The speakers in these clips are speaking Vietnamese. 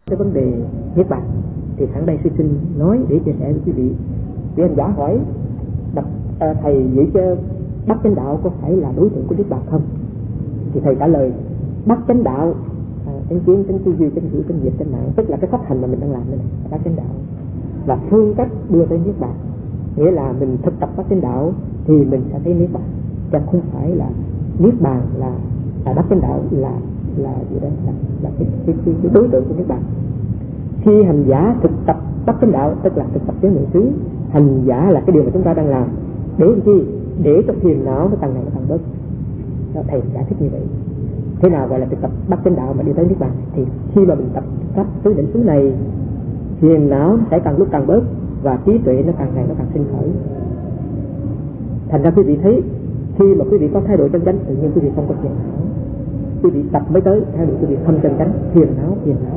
cái vấn đề niết bàn thì sẵn đây sư xin nói để chia sẻ với quý vị. Vì anh giả hỏi thầy vậy chứ Bát Chánh Đạo có phải là đối tượng của niết bàn không? Thì thầy trả lời Bát Chánh Đạo, chánh kiến, chánh tư duy, chánh ngữ, chánh nghiệp, chánh mạng, tức là cái pháp hành mà mình đang làm đây này. Bát Chánh Đạo là phương cách đưa tới niết bàn, nghĩa là mình thực tập Bát Chánh Đạo thì mình sẽ thấy niết bàn, chứ không phải là niết bàn là Bát Chánh Đạo là gì đó là cái đối tượng của niết bàn. Khi hành giả thực tập Bát Chánh Đạo tức là thực tập giới niệm xứ, hành giả là cái điều mà chúng ta đang làm để làm chi? Để cho phiền não nó càng ngày nó càng bớt. Thầy giải thích như vậy. Thế nào gọi là thực tập Bát Chánh Đạo mà đi tới niết bàn? Thì khi mà mình tập các tứ định xứ này, phiền não nó sẽ càng lúc càng bớt và trí tuệ nó càng ngày nó càng sinh khởi. Thành ra quý vị thấy khi mà quý vị có thái độ chân chánh tự nhiên quý vị không có phiền não. Quý vị tập mới tới thái độ quý vị không chân chánh, phiền não.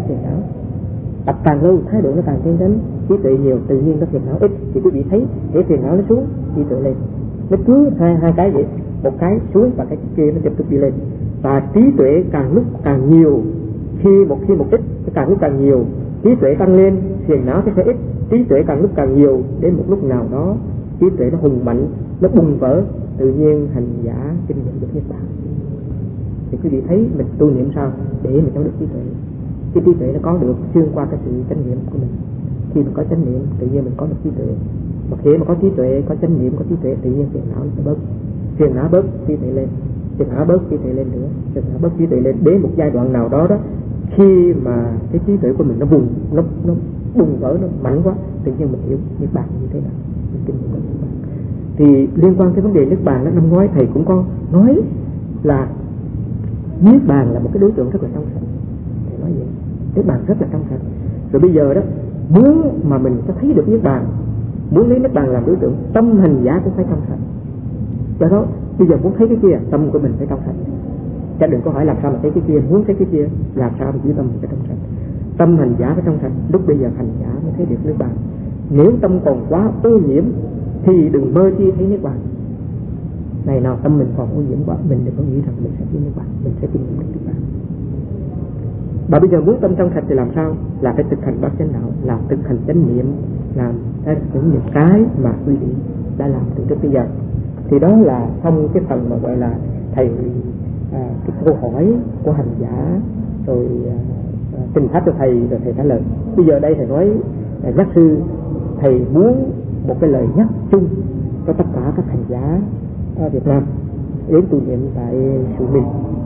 Tập càng lâu thái độ nó càng chân chánh, trí tuệ nhiều tự nhiên nó phiền não ít, thì quý vị thấy để phiền não nó xuống, trí tuệ lên. Nó cứ hai cái vậy, một cái xuống và cái kia nó tiếp tục đi lên. Và trí tuệ càng lúc càng nhiều, khi một ít càng lúc càng nhiều, trí tuệ tăng lên, phiền não sẽ ít. Trí tuệ càng lúc càng nhiều, đến một lúc nào đó trí tuệ nó hùng mạnh, nó bùng vỡ, tự nhiên hành giả kinh nghiệm được niết bàn. Thì quý vị thấy mình tu niệm sao để mình có được trí tuệ. Cái trí tuệ nó có được xuyên qua cái sự chánh niệm của mình. Khi mình có chánh niệm tự nhiên mình có được trí tuệ. Mà khi mà có trí tuệ, có chánh niệm, có trí tuệ tự nhiên phiền não nó bớt. Phiền não bớt, trí tuệ lên. Phiền não bớt, trí tuệ lên nữa. Phiền não bớt, trí tuệ lên. Đến một giai đoạn nào đó khi mà cái trí tuệ của mình nó bùng vỡ, nó mạnh quá, tự nhiên mình hiểu niết bàn như thế nào. Mình kinh nghiệm niết bàn. Thì liên quan tới vấn đề niết bàn, năm ngoái thầy cũng có nói là niết bàn là một cái đối tượng rất là trong sạch. Thầy nói vậy, niết bàn rất là trong sạch. Rồi bây giờ đó, muốn mà mình có thấy được niết bàn, muốn lấy niết bàn làm đối tượng, tâm hành giả cũng phải trong sạch. Do đó bây giờ muốn thấy cái kia, tâm của mình phải trong sạch. Chứ đừng có hỏi làm sao mà thấy cái kia, muốn thấy cái kia làm sao mà giữ tâm mình phải trong sạch. Tâm hành giả phải trong sạch, lúc bây giờ hành giả mới thấy được niết bàn. Nếu tâm còn quá ô nhiễm thì đừng mơ chi thấy niết bàn. Ngày nào tâm mình còn ô nhiễm quá, mình đừng có nghĩ rằng mình sẽ thấy niết bàn, mình sẽ kinh nghiệm được niết bàn. Và bây giờ muốn tâm trong sạch thì làm sao? Là phải thực hành Bát Chánh Đạo, là thực hành chánh niệm, làm những cái mà quý vị đã làm từ trước bây giờ. Thì đó là xong cái phần mà gọi là thầy cái câu hỏi của hành giả, rồi trình pháp cho thầy, rồi thầy trả lời. Bây giờ đây thầy nói nhắc sư, thầy muốn một cái lời nhắc chung cho tất cả các hành giả ở Việt Nam đến tu niệm tại Sự Minh.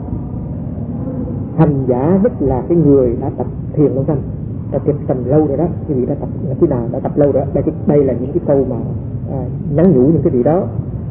Hành giả nhất là cái người đã tập thiền lâu năm, đã tập tầm lâu rồi đó, cái vị đã tập khi nào đã tập lâu rồi đó. Đây là những cái câu mà nhắn nhủ những cái vị đó.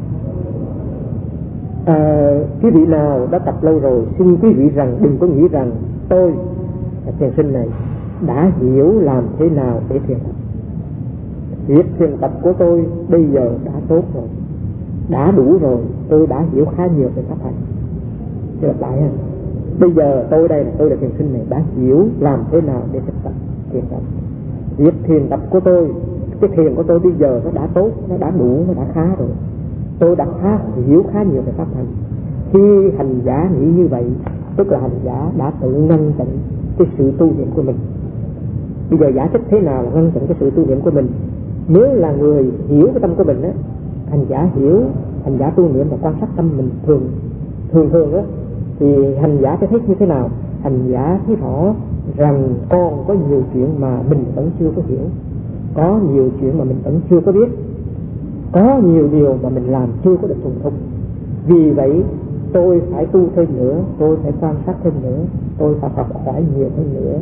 Quý vị nào đã tập lâu rồi, xin quý vị rằng đừng có nghĩ rằng tôi thiền sinh này đã hiểu làm thế nào để thiền tập. Việc thiền tập của tôi bây giờ đã tốt rồi, đã đủ rồi, tôi đã hiểu khá nhiều về pháp hành. Chứ lặp lại ha, bây giờ tôi đây là tôi là thiền sinh này đã hiểu làm thế nào để thực tập thiền tập. Việc thiền tập của tôi, cái thiền của tôi bây giờ nó đã tốt, nó đã đủ, nó đã khá rồi, tôi đã hiểu khá nhiều về pháp hành. Khi hành giả nghĩ như vậy, tức là hành giả đã tự ngăn chặn cái sự tu niệm của mình. Bây giờ giải thích thế nào là ngăn chặn cái sự tu niệm của mình? Nếu là người hiểu cái tâm của mình á, hành giả hiểu, hành giả tu niệm và quan sát tâm mình thường á, thì hành giả sẽ thấy như thế nào? Hành giả thấy rõ rằng còn có nhiều chuyện mà mình vẫn chưa có hiểu, có nhiều chuyện mà mình vẫn chưa có biết, có nhiều điều mà mình làm chưa có được thuần thục. Vì vậy tôi phải tu thêm nữa, tôi phải quan sát thêm nữa, tôi phải học hỏi nhiều hơn nữa.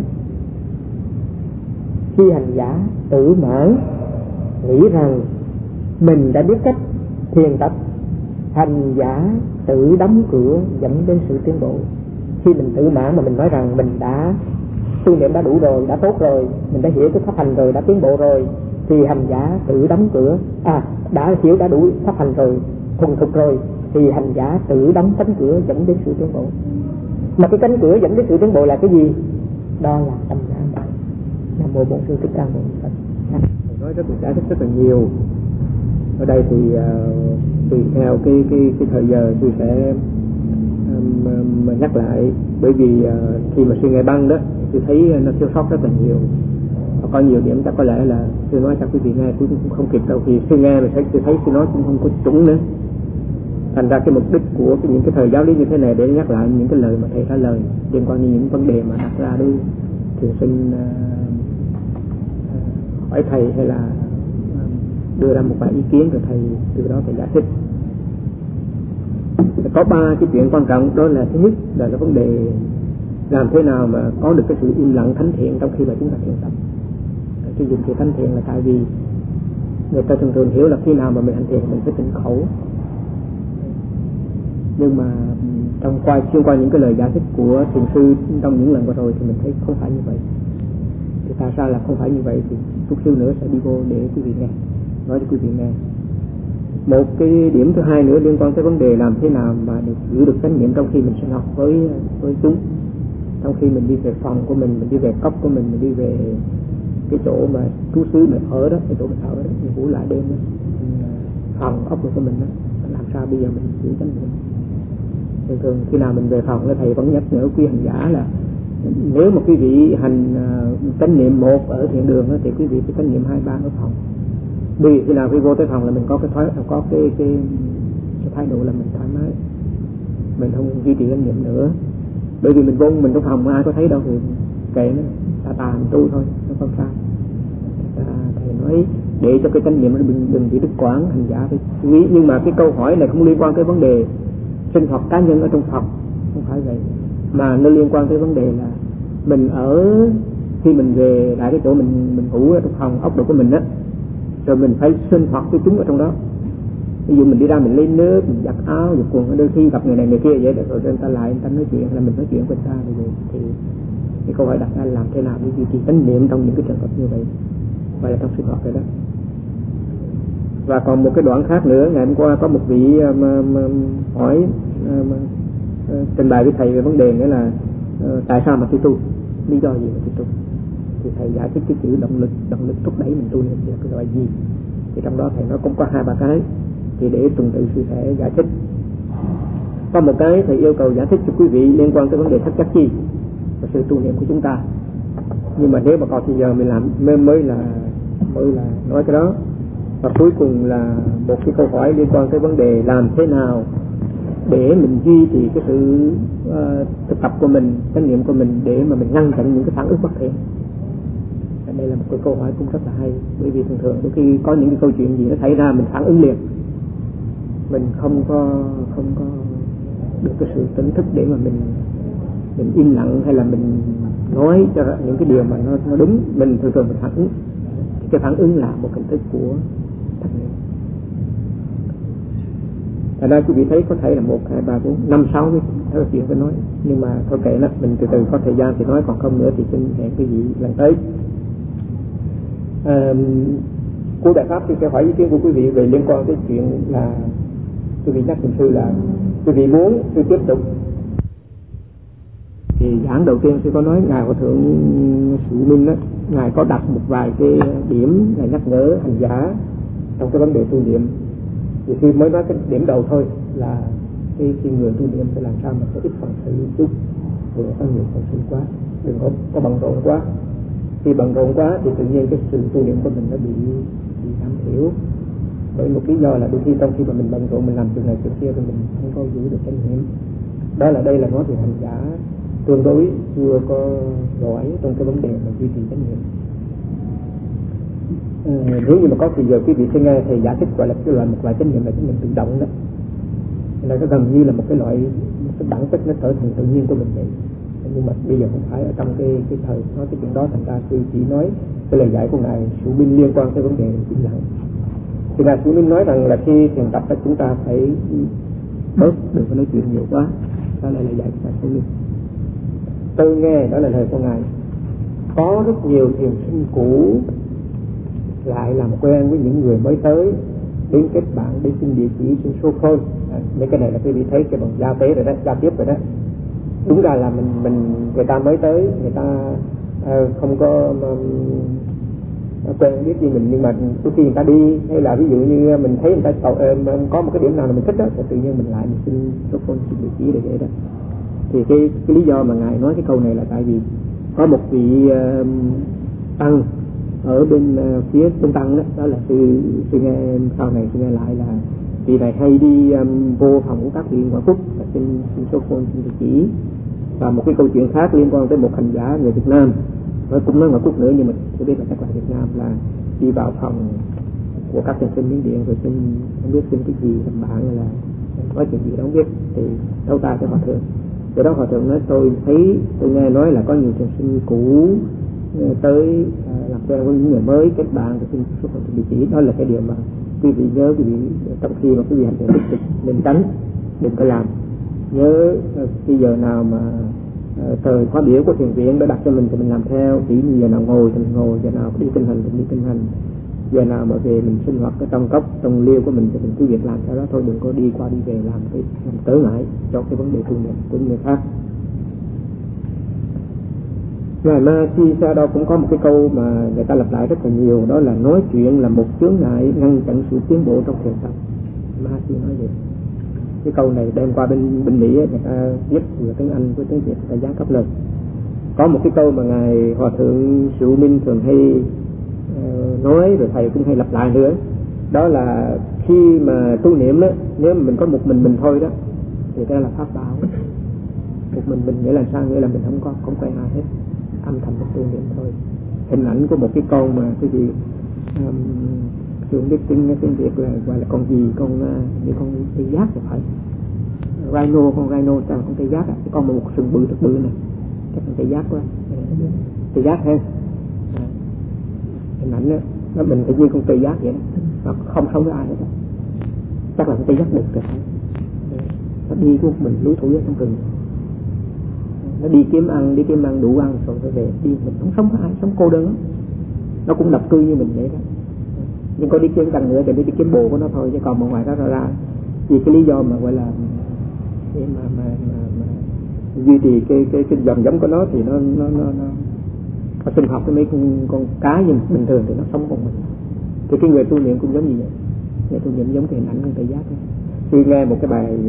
Khi hành giả tự mãn nghĩ rằng mình đã biết cách thiền tập, hành giả tự đóng cửa dẫn đến sự tiến bộ. Khi mình tự mãn mà mình nói rằng mình đã tu niệm đã đủ rồi, đã tốt rồi, mình đã hiểu cái pháp hành rồi, đã tiến bộ rồi, thì hành giả tự đóng cửa. Đã hiểu đã đủ pháp hành rồi, thuần thục rồi, thì hành giả tự đóng cánh cửa dẫn đến sự tiến bộ. Mà cái cánh cửa dẫn đến sự tiến bộ là cái gì? Đó là tâm an bài. Nam mô Bổn Sư Thích Ca Mâu Ni Phật. Nói rất là nhiều. Ở đây thì tùy theo cái thời giờ tôi sẽ nhắc lại, bởi vì khi mà sư Ngài Băng đó tôi thấy nó thiếu sót rất là nhiều. Có nhiều điểm chắc có lẽ là tôi nói cho quý vị nghe tôi cũng không kịp đâu, vì tôi nghe rồi tôi thấy tôi nói cũng không có trúng nữa. Thành ra cái mục đích của những cái thời giáo lý như thế này để nhắc lại những cái lời mà thầy trả lời liên quan đến những vấn đề mà đặt ra đối thiền sinh hỏi thầy, hay là đưa ra một vài ý kiến rồi thầy từ đó thầy giải thích. Có 3 cái chuyện quan trọng, đó là thứ nhất là vấn đề làm thế nào mà có được cái sự im lặng thánh thiện trong khi mà chúng ta thiền tập. Cái dùng từ thánh thiện là tại vì người ta thường hiểu là khi nào mà mình hành thiền mình phải tịnh khẩu, nhưng mà xuyên qua những cái lời giải thích của thiền sư trong những lần vừa rồi thì mình thấy không phải như vậy. Thì tại sao là không phải như vậy thì chút xíu nữa sẽ đi vô để quý vị nghe, nói cho quý vị nghe. Một cái điểm thứ hai nữa liên quan tới vấn đề làm thế nào mà được giữ được chánh niệm trong khi mình sinh hoạt với chúng, trong khi mình đi về phòng của mình đi về cốc của mình đi về cái chỗ mà trú xứ mình ở đó, cái chỗ mình ở đó, mình ngủ lại đêm đó, phòng ốc của mình đó, làm sao bây giờ mình giữ chánh niệm. Thường khi nào mình về phòng là thầy vẫn nhắc nhở quý hành giả là nếu mà quý vị hành chánh niệm 1 ở thiền đường đó, thì quý vị phải chánh niệm 2, 3 ở phòng. Vì khi nào khi vô tới phòng là mình có cái thái độ là mình thoải mái, mình không duy trì chánh niệm nữa. Bởi vì mình vô mình trong phòng ai có thấy đâu thì kệ nó, tà mình tu thôi, nó không sao. Thầy nói để cho cái chánh niệm nó đừng chỉ đứt quãng, hành giả phải chú ý. Nhưng mà cái câu hỏi này không liên quan tới vấn đề sinh hoạt cá nhân ở trong phòng, không phải vậy, mà nó liên quan tới vấn đề là mình ở khi mình về lại cái chỗ mình ngủ ở trong phòng ốc độ của mình đó, rồi mình phải sinh hoạt với chúng ở trong đó. Ví dụ mình đi ra mình lấy nước, mình giặt áo, giặt quần, đôi khi gặp người này người kia vậy, rồi người ta lại người ta nói chuyện, là mình nói chuyện với người ta thì cái câu hỏi đặt ra là làm thế nào để duy trì chánh niệm trong những cái trường hợp như vậy, và là trong sinh hoạt vậy đó. Và còn một cái đoạn khác nữa, ngày hôm qua có một vị hỏi trình bày với thầy về vấn đề nghĩa là tại sao mà tôi tu, lý do gì mà tôi tu. Thì thầy giải thích cái chữ động lực thúc đẩy mình tu là cái loại gì. Thì trong đó thầy nói cũng có 2-3 cái, thì để tuần tự sư sẽ giải thích. Có một cái thầy yêu cầu giải thích cho quý vị liên quan tới vấn đề thất giác chi và sự tu niệm của chúng ta. Nhưng mà nếu mà còn thì giờ mình làm mới là nói cái đó. Và cuối cùng là một cái câu hỏi liên quan tới vấn đề làm thế nào để mình duy trì cái sự thực tập của mình, chánh niệm của mình, để mà mình ngăn chặn những cái phản ứng bất thiện. Đây là một cái câu hỏi cũng rất là hay, bởi vì thường đôi khi có những cái câu chuyện gì nó xảy ra mình phản ứng liền, mình không có được cái sự tỉnh thức để mà mình im lặng hay là mình nói cho những cái điều mà nó đúng, mình thường mình phản ứng. Cái phản ứng là một hình thức của thất niệm. Ở đây quý vị thấy có thể là 1, 2, 3, 4, 5, 6 cái chuyện phải nói, nhưng mà thôi kệ nó, mình từ từ có thời gian thì nói, còn không nữa thì xin hẹn cái gì lần tới. Cô đại pháp thì sẽ hỏi ý kiến của quý vị về liên quan tới chuyện là quý vị nhắc thiền sư là quý vị muốn tôi tiếp tục. Thì giảng đầu tiên sư có nói ngài hòa thượng Sự Minh đó, ngài có đặt một vài cái điểm ngài nhắc nhở hành giả trong cái vấn đề tu niệm. Thì sư mới nói cái điểm đầu thôi là khi người tu niệm phải làm sao mà có ít phần sự chút, đừng có nhiều phần sự quá, đừng có bận rộn quá. Khi bận rộn quá thì tự nhiên cái sự tu niệm của mình nó bị giảm thiểu, bởi một lý do là đôi khi trong khi mà mình bận rộn mình làm chuyện này chuyện kia thì mình không có giữ được chánh niệm. Đó là đây là nói về hành giả tương đối chưa có giỏi trong cái vấn đề mà duy trì chánh niệm. Nếu như mà có thì giờ quý vị sẽ nghe thầy giải thích gọi là cái loại một loại chánh niệm là chánh niệm tự động đó, là nó gần như là một cái bản chất nó trở thành tự nhiên của mình vậy. Nhưng mà bây giờ không phải ở trong cái thời nói cái chuyện đó, thành ra tôi chỉ nói cái lời giải của ngài Sự Minh liên quan tới vấn đề im lặng. Thì ngài Sự Minh nói rằng là khi thiền tập là chúng ta phải bớt, đừng có nói chuyện nhiều quá. Đó là lời giải của ngài Sự Minh. Tôi nghe đó là lời của ngài. Có rất nhiều thiền sinh cũ lại làm quen với những người mới tới, đến kết bạn, đến xin địa chỉ, xin số phone. Mấy cái này là quý vị thấy cái bằng giao tế rồi đó, giao tiếp rồi đó. Đúng ra là mình người ta mới tới, người ta không có quen biết gì mình, nhưng mà đôi khi người ta đi, hay là ví dụ như mình thấy người ta có một cái điểm nào là mình thích đó, thì tự nhiên mình lại mình xin số phone, xin địa chỉ để vậy đó. Thì cái lý do mà ngài nói cái câu này là tại vì có một vị tăng ở bên phía Tân Tăng đó là sư nghe sau này sư nghe lại là vị này hay đi vô phòng của các vị ngoại quốc xin số phone xin địa chỉ. Và một cái câu chuyện khác liên quan tới một hành giả người Việt Nam, nói cũng nói ngoại quốc nữa nhưng mà tôi biết là chắc là Việt Nam, là đi vào phòng của các thiền sinh Miến Điện rồi xin không biết xin cái gì làm bạn, là nói chuyện gì đó không biết, thì đâu ta cái hòa thượng. Từ đó hòa thượng nói tôi nghe nói là có nhiều thiền sinh cũ tới làm quen với những người mới kết bạn rồi xin số phận địa chỉ. Đó là cái điều mà quý vị nhớ, quý vị trong khi mà quý vị hành thiền tích cực nên tránh, đừng có làm. Nhớ khi giờ nào mà thời khóa biểu của thiền viện đã đặt cho mình thì mình làm theo, chỉ như giờ nào ngồi thì mình ngồi, giờ nào đi kinh hành thì đi kinh hành, giờ nào mà về mình sinh hoạt ở trong cốc trong liêu của mình thì mình cứ việc làm theo đó thôi, đừng có đi qua đi về làm trở ngại cho cái vấn đề tu niệm của người khác. Ngài Ma Chi Sa Đo cũng có một cái câu mà người ta lặp lại rất là nhiều, đó là nói chuyện là một chướng ngại ngăn chặn sự tiến bộ trong thiền tập. Ma Chi nói vậy. Cái câu này đem qua bên Mỹ người ta viết vừa tiếng Anh với tiếng Việt, người ta gián cấp lên. Có một cái câu mà ngài Hòa thượng Sự Minh thường hay nói, rồi thầy cũng hay lặp lại nữa, đó là khi mà tu niệm đó, nếu mà mình có một mình thôi đó thì đó là pháp bảo. Một mình nghĩa là sao? Nghĩa là mình không quen ai hết, âm thầm tu niệm thôi. Hình ảnh của một cái con mà cái gì thường biết tiếng Việt là gọi là con gì, như con tê giác thì phải rhino, con rhino là con tê giác, cái con một sừng bự thật bự này, chắc con tê giác quá, tê giác ha. Hình ảnh đó, nó mình phải như con tê giác vậy đó, nó không sống với ai hết đó. Chắc là con tê giác đực rồi phải. Nó đi của mình lủi thủi ở trong rừng, nó đi kiếm ăn đủ ăn rồi phải về. Đi mình không sống với ai, sống cô đơn lắm. Nó cũng độc cư như mình vậy đó, nhưng có đi kiếm cần nữa thì đi kiếm bồ của nó thôi, chứ còn mà ngoài đó ra vì cái lý do mà gọi là để mà duy trì cái dòng giống của nó thì nó sinh học với mấy con cá như bình thường thì nó sống cùng mình. Thì cái người tu niệm cũng giống như vậy, người tu niệm giống cái hình ảnh con tê giác ấy. Khi nghe một cái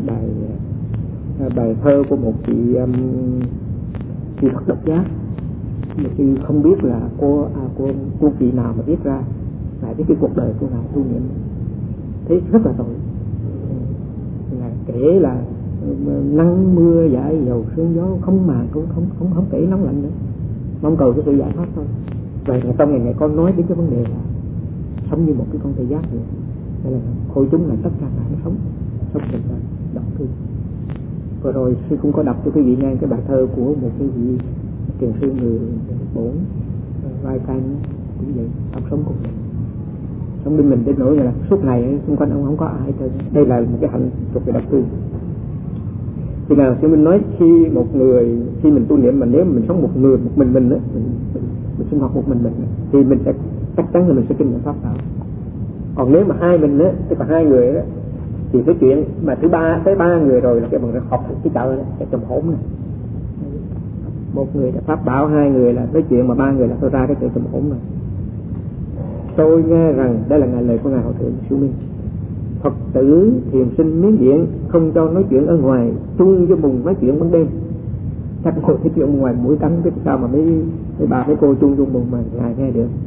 bài thơ của một chị Phật độc giác, mà chị không biết là cô chị nào mà viết ra lại cái cuộc đời của ngài tu niệm, thấy rất là tội. Ngài kể là nắng mưa dãi dầu sương gió không màng, cũng không kể nóng lạnh nữa, mong cầu cái sự giải thoát thôi. Vậy trong ngày con nói đến cái vấn đề là sống như một cái con tê giác vậy, nên là khôi chúng là tất cả nó sống tình đời đọc thư. Vừa rồi sư cũng có đọc cho quý vị nghe cái bài thơ của một cái vị thiền sư người Bổn vai canh cũng vậy, ông sống cùng mình, sống bên mình đến nỗi là suốt ngày xung quanh ông không có ai hết. Đây là một cái hạnh thuộc về độc cư. Thì nào sư Minh nói khi mình tu niệm mà nếu mình sống một mình đó, mình sinh hoạt một mình thì mình sẽ chắc chắn là mình sẽ kinh nghiệm pháp đạo. Còn nếu mà hai mình đó, tức là hai người đó, thì cái chuyện mà thứ ba tới ba người rồi là cái bằng học cái chợ này, cái trầm hổn này. Một người là pháp bảo, hai người là nói chuyện, mà ba người là tôi ra cái chuyện trầm hổn này. Tôi nghe rằng đây là lời của ngài Hòa thượng Sư Minh, Phật tử thiền sinh Miến Điện không cho nói chuyện ở ngoài, chung vô bùng nói chuyện ban đêm. Chắc ngồi nói chuyện ngoài mũi cắn, biết sao mà mấy bà mấy cô chung vô bùng mà ngài nghe được.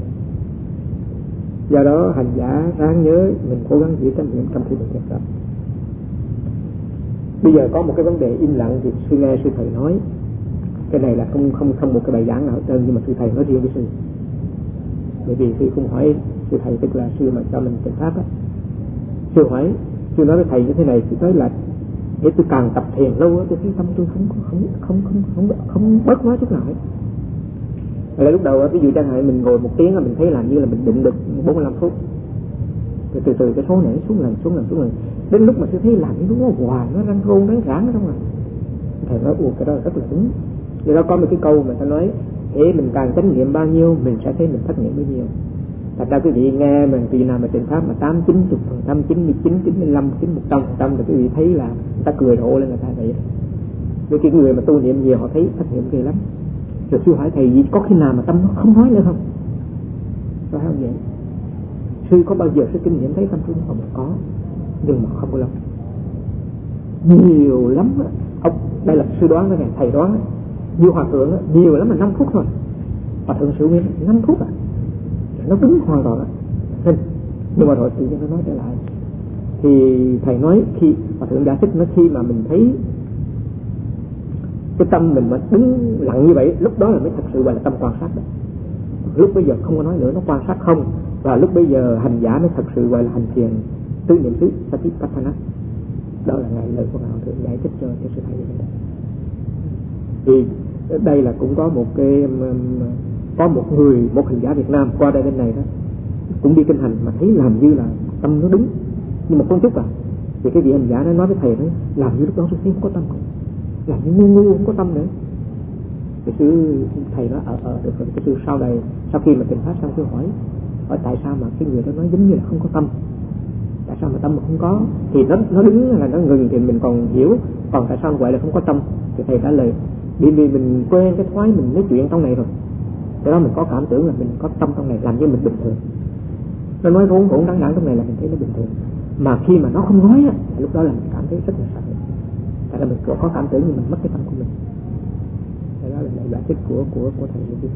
Do đó hành giả ráng nhớ mình cố gắng giữ tâm niệm trong khi mình thực tập. Bây giờ có một cái vấn đề im lặng thì sư nghe sư thầy nói. Cái này là không một cái bài giảng nào hết trơn, nhưng mà sư thầy nói riêng với sư. Bởi vì sư không hỏi sư thầy, tức là sư mà cho mình trình pháp á. Sư hỏi, sư nói với thầy như thế này, sư nói là để tôi càng tập thiền lâu á, tôi thấy tâm tôi không bớt nói chút nào hết. Là lúc đầu ví dụ chẳng hạn mình ngồi 1 tiếng là mình thấy làm như là mình định được 45 phút, rồi từ cái số này xuống lần đến lúc mà tôi thấy làm như nó hoài, nó răng rôn ráng rãng ở trong này. Thầy nói cái đó là rất là đúng. Vì đó có một cái câu mà ta nói thế mình càng chánh niệm bao nhiêu mình sẽ thấy mình thất niệm bấy nhiêu. Thật ra quý vị nghe mà vì nào mà trình pháp mà 80-90%, 99-95, 100% thì quý vị thấy là người ta cười rộ lên người ta vậy. Với cái người mà tu niệm nhiều họ thấy thất niệm ghê lắm. Rồi sư hỏi thầy có khi nào mà tâm nó không nói nữa không? Phải không vậy? Sư có bao giờ sư kinh nghiệm thấy tâm sư không? Có, nhưng mà không có lâu, nhiều lắm. Đây là sư đoán đó này, thầy đoán đó. Nhiều hòa thượng nhiều lắm mà 5 phút thôi. Hòa thượng Sự Nguyên 5 phút nó đúng hoàn toàn nhưng mà rồi tự nhiên nó nói trở lại. Thì thầy nói khi hòa thượng giải thích nó, khi mà mình thấy cái tâm mình mà đứng lặng như vậy, lúc đó là mới thật sự gọi là tâm quan sát đó. Lúc bây giờ không có nói nữa, nó quan sát không, và lúc bây giờ hành giả mới thật sự gọi là hành thiền tứ niệm xứ Satipatthana. Đó là ngày lời của hòa thượng giải thích cho sự thầy như vậy. Thì đây là cũng có một hành giả Việt Nam qua đây bên này đó, cũng đi kinh hành mà thấy làm như là tâm nó đứng nhưng mà con chút thì cái vị hành giả nó nói với thầy đấy, làm như lúc đó tôi thấy không có tâm không, làm như ngu không có tâm nữa. Cái sư thầy nó được rồi. Cái sư sau này sau khi mà trình pháp xong, sư hỏi tại sao mà cái người đó nói giống như là không có tâm, tại sao mà tâm mà không có, thì nó đứng là nó ngừng thì mình còn hiểu, còn tại sao gọi là không có tâm. Thì thầy trả lời vì mình quen cái thói mình nói chuyện trong này rồi, do đó mình có cảm tưởng là mình có tâm trong này, làm như mình bình thường. Nó nói hỗn đáng trong này là mình thấy nó bình thường, mà khi mà nó không nói lúc đó là mình cảm thấy rất là sợ. Tại là mình có cảm tưởng như mình mất cái tâm của mình. Đó là giải thích của thầy Lê.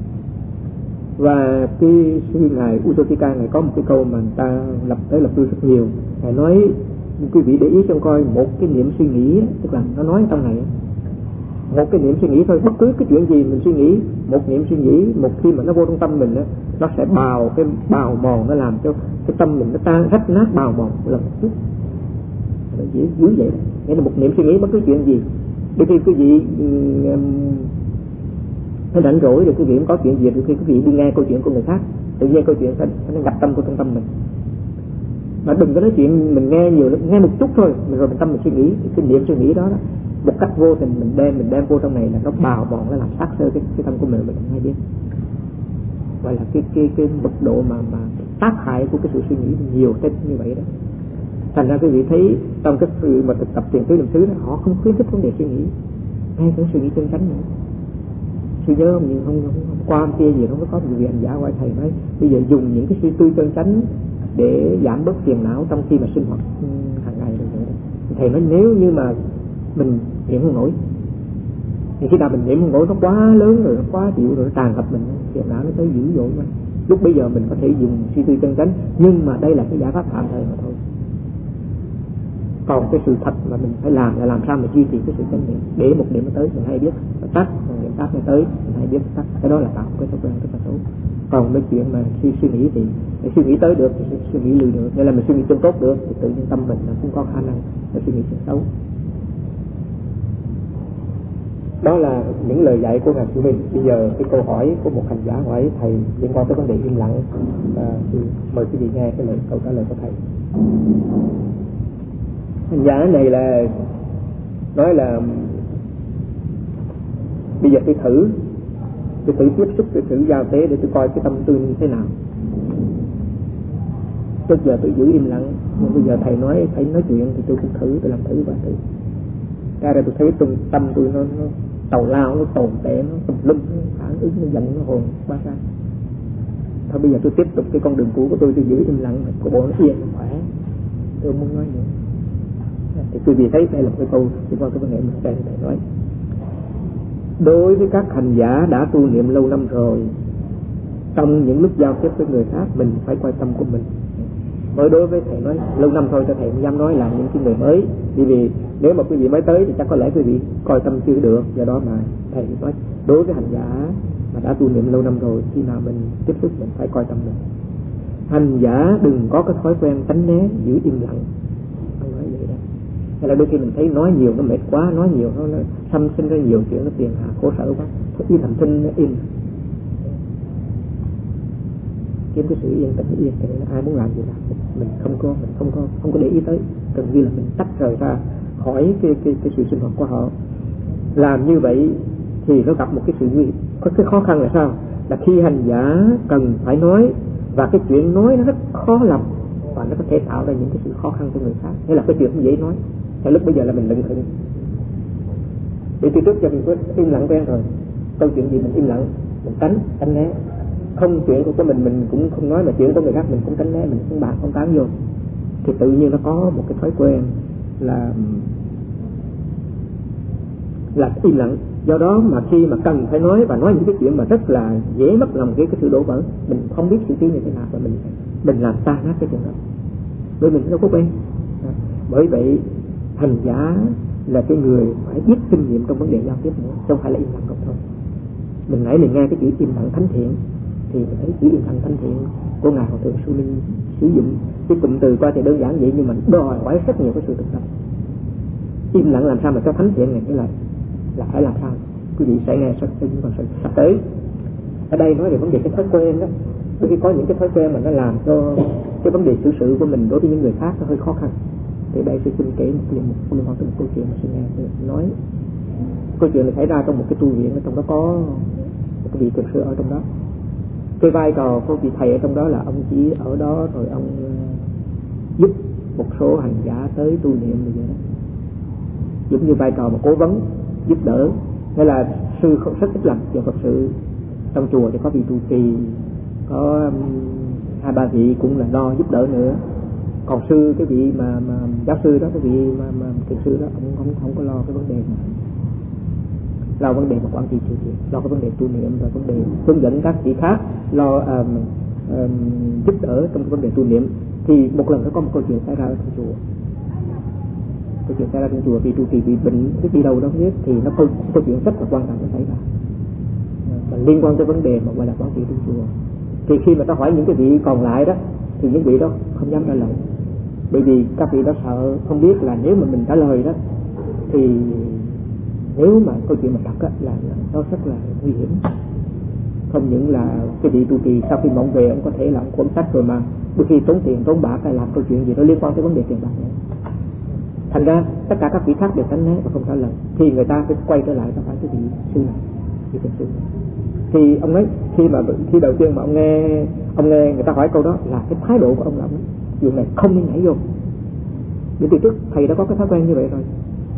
Và cái sư ngài Utotika ngài có một cái câu mà người ta lập lui rất nhiều. Ngài nói quý vị để ý cho coi, một cái niệm suy nghĩ, tức là nó nói trong này một cái niệm suy nghĩ thôi, bất cứ cái chuyện gì mình suy nghĩ, một niệm suy nghĩ một khi mà nó vô trong tâm mình nó sẽ bào mòn, nó làm cho cái tâm mình nó tan rách nát, bào mòn lần một chút. Nó dữ vậy. Nghĩa là một niệm suy nghĩ bất cứ chuyện gì, đôi khi quý vị nó rảnh rỗi rồi quý vị cũng có chuyện gì, đôi khi quý vị đi nghe câu chuyện của người khác, tự nhiên câu chuyện nó nhập tâm của trong tâm mình. Mà đừng có nói chuyện mình nghe nhiều, nghe một chút thôi rồi mình tâm mình suy nghĩ, cái niệm suy nghĩ đó một cách vô tình mình đem vô trong này là nó bào mòn, nó làm sát sơ cái tâm của mình không hay biết. Gọi là cái mức độ mà tác hại của cái sự suy nghĩ nhiều tới như vậy đó. Thành ra quý vị thấy trong cái sự mà thực tập thiền tứ niệm xứ đó, họ không khuyến khích vấn đề suy nghĩ, ngay cả suy nghĩ chân chánh nữa. Tôi nhớ nhưng không qua hôm kia gì, không có một vị hành giả gọi thầy nói bây giờ dùng những cái suy tư chân chánh để giảm bớt phiền não trong khi mà sinh hoạt hàng ngày. Thầy nói nếu như mà mình niệm không nổi, thì khi nào mình niệm không nổi nó quá lớn rồi, nó quá chịu rồi, nó tràn ngập mình, phiền não nó tới dữ dội mà. Lúc bây giờ mình có thể dùng suy tư chân chánh, nhưng mà đây là cái giải pháp tạm thời mà thôi. Còn cái sự thật mà mình phải làm là làm sao mà duy trì cái sự chánh niệm, để một niệm nó tới mình hay biết nó tắt, một niệm tắt nó tới mình hay biết tắt. Cái đó là tạo cái thói quen rất là xấu. Còn mấy chuyện mà khi suy nghĩ thì suy nghĩ tới được thì suy nghĩ lười được, nghĩa là mình suy nghĩ chân tốt được thì tự nhiên tâm mình nó cũng có khả năng để suy nghĩ chân xấu. Đó là những lời dạy của ngài Sư Minh. Bây giờ cái câu hỏi của một hành giả hỏi thầy liên quan tới vấn đề im lặng, thì mời quý vị nghe cái câu trả lời của thầy. Hành giả này là nói là bây giờ tôi thử tiếp xúc, tôi thử giao tế để tôi coi cái tâm tôi như thế nào. Trước giờ tôi giữ im lặng, nhưng bây giờ thầy nói chuyện thì tôi cũng tôi làm thử và thử. Ra tôi thấy tâm tôi nó tàu lao, nó tồn tệ, nó tùm lum, nó phản ứng, nó giận, nó hồn quá ra. Thôi bây giờ tôi tiếp tục cái con đường cũ của tôi giữ im lặng, của bộ nó yên, nó khỏe. Tôi muốn nói nữa. Thì quý vị thấy đây là một cái câu liên quan tới vấn đề mình thầy nói. Đối với các hành giả đã tu niệm lâu năm rồi, trong những lúc giao tiếp với người khác mình phải coi tâm của mình. Mới đối với thầy nói lâu năm thôi, cho thầy không dám nói là những cái người mới, vì nếu mà quý vị mới tới thì chắc có lẽ quý vị coi tâm chưa được. Do đó mà thầy nói đối với hành giả mà đã tu niệm lâu năm rồi, khi nào mình tiếp xúc mình phải coi tâm mình. Hành giả đừng có cái thói quen tránh né, giữ im lặng. Không nói vậy đó. Hay là đôi khi mình thấy nói nhiều nó mệt quá, nói nhiều nó xâm sinh ra nhiều chuyện, nó phiền hà khổ sở quá, thôi im thầm thinh, nó im. Kiếm cái sự yên tĩnh, yên tĩnh là ai muốn làm gì làm, mình không có để ý tới, gần như là mình tách rời ra khỏi cái sự sinh hoạt của họ. Làm như vậy thì nó gặp một cái sự nguy hiểm. Có cái khó khăn là sao? Là khi hành giả cần phải nói, và cái chuyện nói nó rất khó làm, và nó có thể tạo ra những cái sự khó khăn cho người khác. Nghĩa là cái chuyện không dễ nói. Thế lúc bây giờ là mình lận khẩn. Vì từ trước giờ mình có im lặng quen rồi, câu chuyện gì mình im lặng, mình tránh né. Không chuyện của mình cũng không nói, mà chuyện của người khác mình cũng tránh né, mình không bàn không tán vô. Thì tự nhiên nó có một cái thói quen là là im lặng. Do đó mà khi mà cần phải nói và nói những cái chuyện mà rất là dễ mất lòng cái sự đổ vỡ, mình không biết xử trí như thế nào và mình làm tan nát cái chuyện đó, bởi mình đâu có quen. Bởi vậy hành giả là cái người phải biết kinh nghiệm trong vấn đề giao tiếp nữa, không phải là im lặng không thôi. Mình nãy mình nghe cái chữ im lặng thánh thiện thì mình thấy chữ im lặng thánh thiện của ngài Hòa Thượng Sư Minh sử dụng cái cụm từ qua thì đơn giản vậy, nhưng mà đòi hỏi rất nhiều cái sự thực tập. Im lặng làm sao mà cho thánh thiện này là phải làm sao? Quý vị sẽ nghe sắp tới. Ở đây nói về vấn đề cái thói quen đó, đôi khi có những cái thói quen mà nó làm cho cái vấn đề xử sự của mình đối với những người khác nó hơi khó khăn. Thì đây tôi xin kể một câu chuyện mà xin nghe nói. Câu chuyện này xảy ra trong một cái tu viện, ở trong đó có một cái vị thiền sư ở trong đó. Cái vai trò của vị thầy ở trong đó là ông chỉ ở đó rồi ông giúp một số hành giả tới tu niệm như vậy đó, giống như vai trò một cố vấn giúp đỡ. Hay là sư không rất thích làm chuyện Phật sự. Trong chùa thì có vị trụ trì, có 2-3 vị cũng là lo giúp đỡ nữa. Còn sư, cái vị mà giáo sư đó, cái vị mà thiền sư đó, ông không có lo cái vấn đề này, lo vấn đề mà quản trị sự việc, lo cái vấn đề tu niệm và vấn đề hướng dẫn các vị khác, lo giúp đỡ trong cái vấn đề tu niệm. Thì một lần nó có một câu chuyện xảy ra ở trong chùa. Câu chuyện xảy ra trong chùa, vì trụ trì bị bệnh, đi đâu đó biết, thì nó câu chuyện rất là quan trọng nó xảy ra và liên quan tới vấn đề mà gọi là quản trị trong chùa. Thì khi mà ta hỏi những cái vị còn lại đó, thì những vị đó không dám trả lời, bởi vì các vị đó sợ, không biết là nếu mà mình trả lời đó thì nếu mà câu chuyện mà thật á là nó rất là nguy hiểm. Không những là cái vị trụ trì sau khi mà ông về, ông có thể là ông cuốn sách rồi mà đôi khi tốn tiền tốn bạc hay làm câu chuyện gì nó liên quan tới vấn đề tiền bạc nữa. Thành ra tất cả các vị khác đều tránh né và không trả lời, thì người ta phải quay trở lại cho phải cái vị sư này, vị thiền sư này. Thì ông ấy khi đầu tiên mà ông nghe người ta hỏi câu đó là cái thái độ của ông là ông chuyện này không nên nhảy vô. Vì từ trước thầy đã có cái thói quen như vậy rồi.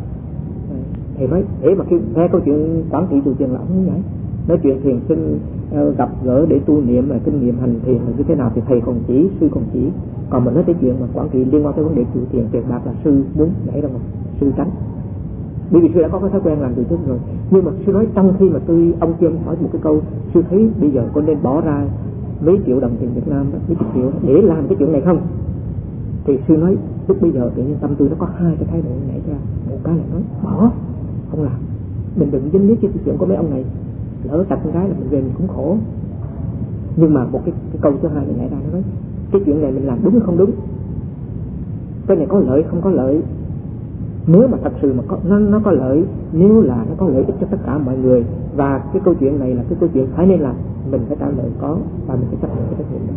Thầy nói để mà khi nghe câu chuyện quản trị trụ trì là ông không nhảy. Nói chuyện thiền sinh gặp gỡ để tu niệm là kinh nghiệm hành thiền là như thế nào thì thầy còn chỉ, sư còn chỉ. Còn mình nói tới chuyện mà quản trị liên quan tới vấn đề trụ thiền tiền bạc là sư muốn nhảy ra mà sư tránh. Bởi vì sư đã có cái thói quen làm từ trước rồi. Nhưng mà sư nói trong khi mà ông kia hỏi một cái câu, sư thấy bây giờ có nên bỏ ra mấy triệu đồng tiền Việt Nam đó, mấy chục triệu để làm cái chuyện này không? Thì sư nói lúc bây giờ tự nhiên tâm tôi nó có hai cái thái độ nảy ra. Một cái là nói bỏ, không làm, mình đừng dính líu cái chuyện của mấy ông này, lỡ tạch con gái là mình về mình cũng khổ. Nhưng mà một cái câu thứ hai này nảy ra, nó nói cái chuyện này mình làm đúng hay không đúng, cái này có lợi không có lợi. Nếu mà thật sự mà nó có lợi, nếu là nó có lợi ích cho tất cả mọi người, và cái câu chuyện này là cái câu chuyện phải nên làm, mình phải trả lời có và mình phải chấp nhận cái trách nhiệm đó.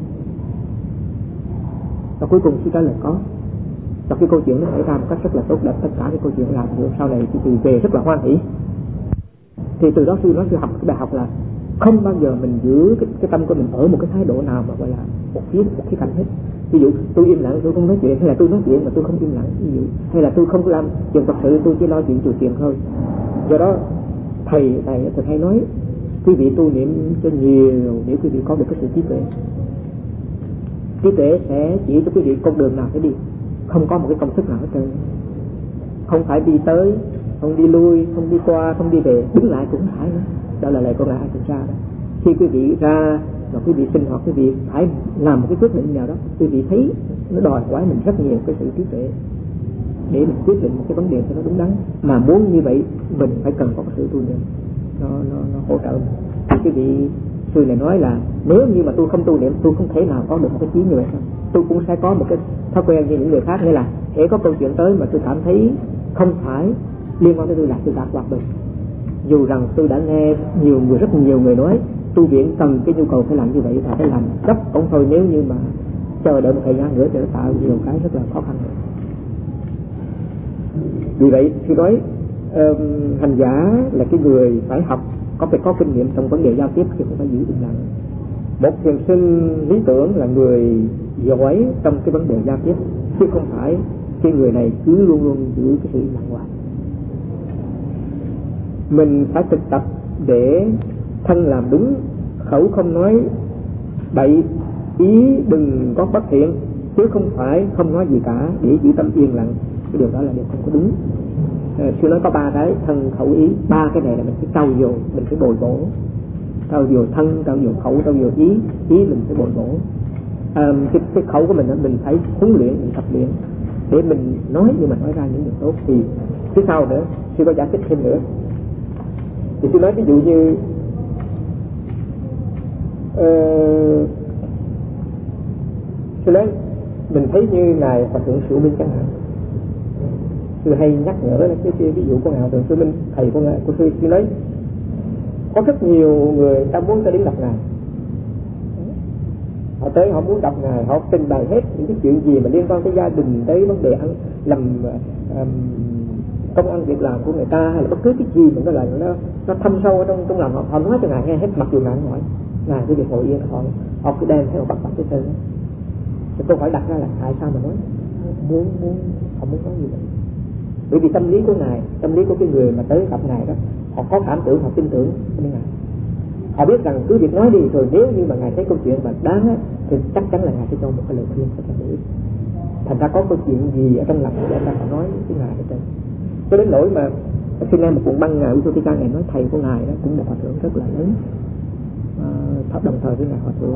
Và cuối cùng khi trả lời có, và cái câu chuyện nó xảy ra một cách rất là tốt đẹp, tất cả cái câu chuyện làm được sau này thì từ về rất là hoan hỷ. Thì từ đó sư học cái bài học là không bao giờ mình giữ cái tâm của mình ở một cái thái độ nào mà gọi là một khía cạnh hết. Ví dụ tôi im lặng, tôi không nói chuyện, hay là tôi nói chuyện mà tôi không im lặng, ví dụ, hay là tôi không làm chuyện thật sự, tôi chỉ lo chuyện trừ tiền thôi. Do đó thầy hay nói quý vị tu niệm cho nhiều để quý vị có được cái sự trí tuệ. Trí tuệ sẽ chỉ cho quý vị con đường nào phải đi, không có một cái công thức nào hết trơn. Không phải đi tới, không đi lui, không đi qua, không đi về, đứng lại cũng phải nữa. Đó là lời của ngài Ajahn đó. Khi quý vị ra và quý vị sinh hoạt, quý vị phải làm một cái quyết định nào đó, quý vị thấy nó đòi hỏi mình rất nhiều cái sự trí tuệ để mình quyết định một cái vấn đề cho nó đúng đắn. Mà muốn như vậy mình phải cần có cái sự tu niệm nó hỗ trợ. Thì quý vị sư này nói là nếu như mà tôi không tu niệm, tôi không thể nào có được một cái trí như vậy đâu. Tôi cũng sẽ có một cái thói quen như những người khác, nghĩa là hễ có câu chuyện tới mà tôi cảm thấy không phải liên quan tới tôi là tôi đã hoạt động. Dù rằng tôi đã nghe rất nhiều người nói tu viện cần cái nhu cầu phải làm như vậy và phải làm gấp cũng thôi, nếu như mà chờ đợi một thời gian nữa thì nó tạo nhiều cái rất là khó khăn. Vì vậy khi nói hành giả là cái người phải học, phải có kinh nghiệm trong vấn đề giao tiếp chứ không phải giữ im lặng. Một thiền sinh lý tưởng là người giỏi trong cái vấn đề giao tiếp, chứ không phải cái người này cứ luôn luôn giữ cái sự im lặng hoài. Mình phải thực tập để thân làm đúng, khẩu không nói bậy, ý đừng có bất thiện, chứ không phải không nói gì cả để giữ tâm yên lặng. Cái điều đó là điều không có đúng. sư nói có ba cái thân khẩu ý, ba cái này là mình phải trau dồi, mình phải bồi bổ, trau dồi thân, trau dồi khẩu, trau dồi ý mình phải bồi bổ. Cái khẩu của mình phải huấn luyện, mình tập luyện để mình nói, nhưng mà nói ra những điều tốt. Thì phía sau nữa sư có giải thích thêm nữa. Thì sư nói ví dụ như sư nói mình thấy như ngài Hòa thượng Sửu Minh chẳng hạn, sư hay nhắc nhở cái ví dụ của ngài Hòa thượng Sửu Minh, thầy của sư nói có rất nhiều người ta muốn tới đến gặp ngài, họ tới họ muốn gặp ngài, họ trình bày hết những cái chuyện gì mà liên quan tới gia đình, tới vấn đề làm công ăn việc làm của người ta, hay là bất cứ cái gì mà nó thâm sâu ở trong lòng họ nói cho ngài nghe hết, mặc dù ngài không hỏi. Ngài cứ việc ngồi yên, họ cứ đem theo bắt cái tên đó. Thì câu hỏi đặt ra là tại sao mà nói họ muốn nói gì vậy? Bởi vì tâm lý của ngài, tâm lý của cái người mà tới gặp ngài đó, họ có cảm tưởng, họ tin tưởng với ngài. Họ biết rằng cứ việc nói đi, rồi nếu như mà ngài thấy câu chuyện mà đáng á, thì chắc chắn là ngài sẽ cho một cái lời khuyên rất là hữu ích. Thành ra có câu chuyện gì ở trong lòng để anh ta phải nói với ngài hết trơn. Cho đến nỗi mà khi nghe một cuộn băng ngài Uttottika, ngài nói thầy của ngài đó cũng một hòa thượng rất là lớn, đồng thời với ngài hòa thượng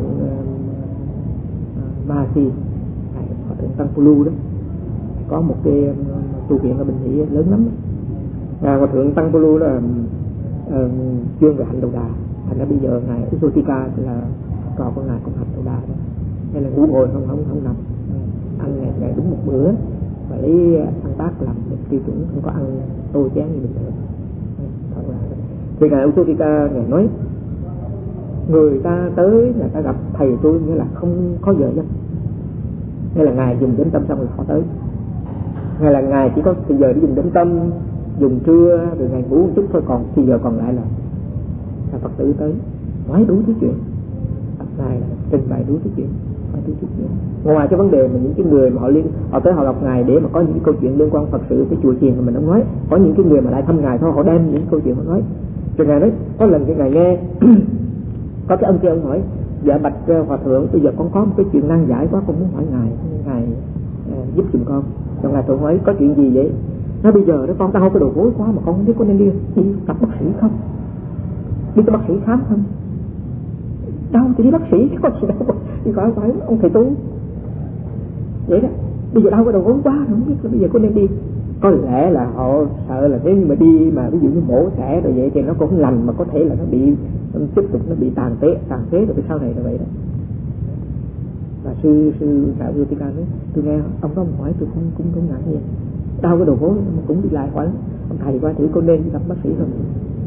Mahasi, ngài hòa thượng Tangpulu đó, có một cái tu viện ở Bình Mỹ lớn lắm. Ngài hòa thượng Tangpulu là chuyên về hành đầu đà, thành ra bây giờ ngài Uttottika là trò của ngài cũng hành đầu đà đó, hay là ngủ ngồi không nằm, ăn ngày đúng một bữa, và lấy ăn bát làm tiêu chuẩn, không có ăn tô chén như bình thường. Thì ngài Uttottika ngài nói người ta tới là ta gặp thầy tôi nghĩa là không có giờ giấc, nghĩa là ngài dùng đến tâm xong là họ tới, hay là ngài chỉ có thời giờ để dùng đến tâm, dùng trưa rồi ngài ngủ một chút thôi, còn thì giờ còn lại là Phật tử tới nói đủ thứ chuyện, ngài là trình bày đủ thứ chuyện. Ngoài cái vấn đề mà những cái người mà họ tới họ gặp ngài để mà có những cái câu chuyện liên quan Phật sự, cái chùa chiền mà mình không nói, có những cái người mà lại thăm ngài thôi, họ đem những câu chuyện mà nói. Rồi ngài nói có lần cái ngài nghe có cái ông kia ông hỏi dạ bạch hòa thượng, bây giờ con có một cái chuyện nan giải quá, con muốn hỏi ngài giúp giùm con. Rồi ngài thượng hỏi có chuyện gì vậy? Nói bây giờ đó con đau cái đầu gối quá mà con không biết có nên đi gặp bác sĩ không, đi cho bác sĩ khám không? Đau thì đi bác sĩ chứ có gì đâu, đi khỏi phải ông thầy tu vậy đó. Bây giờ đau cái đầu gối quá không biết là bây giờ có nên đi. Có lẽ là họ sợ là nếu như mà đi mà ví dụ như mổ xẻ rồi vậy thì nó cũng lành, mà có thể là nó bị tiếp tục nó bị tàn phế rồi sau này là vậy đó. Và sư đạo Uttottika nói tôi nghe ông đó hỏi tôi cũng ngạc nhiên, đau cái đầu gối mà cũng bị lại hỏi ông thầy qua thử có nên gặp bác sĩ không.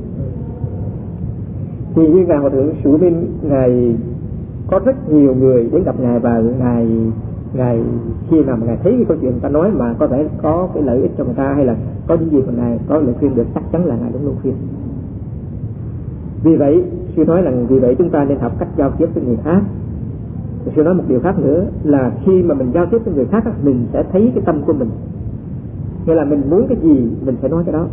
Thì như ngài hòa thượng Sửu Minh, ngài có rất nhiều người đến gặp ngài, và ngài khi nào mà ngài thấy cái câu chuyện người ta nói mà có thể có cái lợi ích cho người ta, hay là có những gì mà ngài có lời khuyên được, chắc chắn là ngài luôn luôn khuyên. Vì vậy sư nói rằng vì vậy chúng ta nên học cách giao tiếp với người khác. Sư nói một điều khác nữa là khi mà mình giao tiếp với người khác, mình sẽ thấy cái tâm của mình, nghĩa là mình muốn cái gì mình sẽ nói cái đó.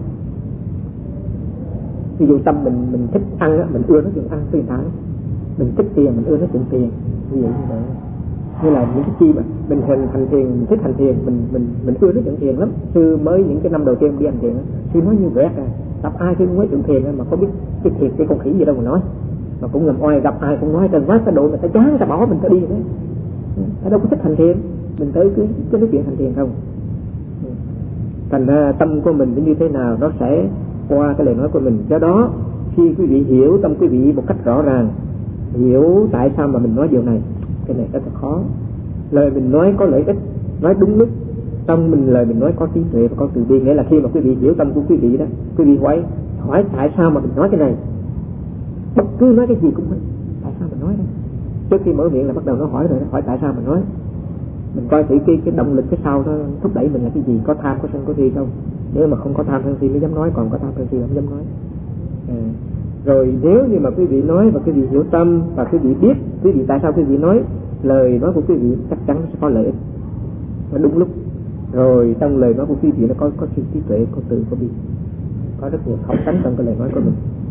Ví dụ tâm mình thích ăn á, mình ưa nói chuyện ăn với người ta, mình thích tiền mình ưa nói chuyện tiền, ví dụ như vậy. Như là những cái chi mà mình hành thiền, mình thích hành thiền, mình ưa nói chuyện thiền lắm. Sư mới những cái năm đầu tiên đi hành thiền, sư nói như vậy à, gặp ai sư cũng nói chuyện thiền mà có biết cái thiền cái con khỉ gì đâu mà nói, mà cũng làm oai, gặp ai cũng nói trên quá cái độ người ta chán, người ta bỏ mình ta đi đấy. Ở đâu có thích hành thiền, mình tới cứ nói chuyện hành thiền không. Thành ra tâm của mình như thế nào nó sẽ qua cái lời nói của mình. Do đó khi quý vị hiểu tâm quý vị một cách rõ ràng, hiểu tại sao mà mình nói điều này, cái này rất là khó. Lời mình nói có lợi ích, nói đúng lúc, tâm mình lời mình nói có trí tuệ và có từ bi, nghĩa là khi mà quý vị hiểu tâm của quý vị đó, quý vị hỏi tại sao mà mình nói cái này, bất cứ nói cái gì cũng vậy, tại sao mình nói đây. Trước khi mở miệng là bắt đầu nó hỏi rồi, hỏi tại sao mình nói. Mình coi thử cái động lực cái sau nó thúc đẩy mình là cái gì, có tham có sân có si không. Nếu mà không có tham sân si mới dám nói, còn có tham sân si không dám nói. Rồi nếu như mà quý vị nói và quý vị hiểu tâm và quý vị biết quý vị tại sao quý vị nói, lời nói của quý vị chắc chắn sẽ có lợi ích, nó đúng lúc. Rồi trong lời nói của quý vị nó có sự trí tuệ, có từ, có bi, có rất nhiều khẩu tánh trong cái lời nói của mình.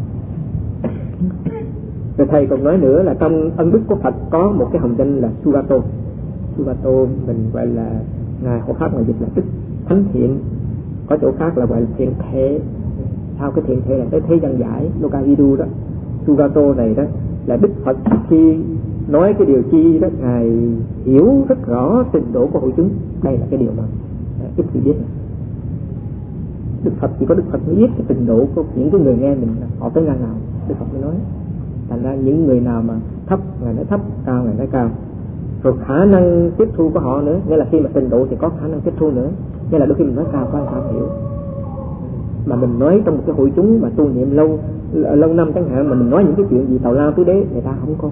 Rồi thầy còn nói nữa là trong ân đức của Phật có một cái hồng danh là Sugato mình gọi là ngài hộ pháp ngoài dịch là đức thánh thiện. có chỗ khác là gọi là thiện thể. Sau cái thiện thể là cái thế gian giải Lokavidu đó, Sugato này đó, là Đức Phật khi nói cái điều chi đó ngài hiểu rất rõ trình độ của hội chúng. Đây là cái điều mà ít người biết. Đức Phật chỉ có Đức Phật mới biết cái trình độ của những cái người nghe mình họ tới ngang nào, Đức Phật mới nói. Thành ra những người nào mà thấp ngài nói thấp, cao ngài nói cao. Rồi khả năng tiếp thu của họ nữa, nghĩa là khi mà trình độ thì có khả năng tiếp thu nữa. Nghĩa là đôi khi mình nói cao quá người ta không hiểu. Mà mình nói trong một cái hội chúng mà tu niệm lâu năm chẳng hạn, mà mình nói những cái chuyện gì tào lao tứ đế, người ta không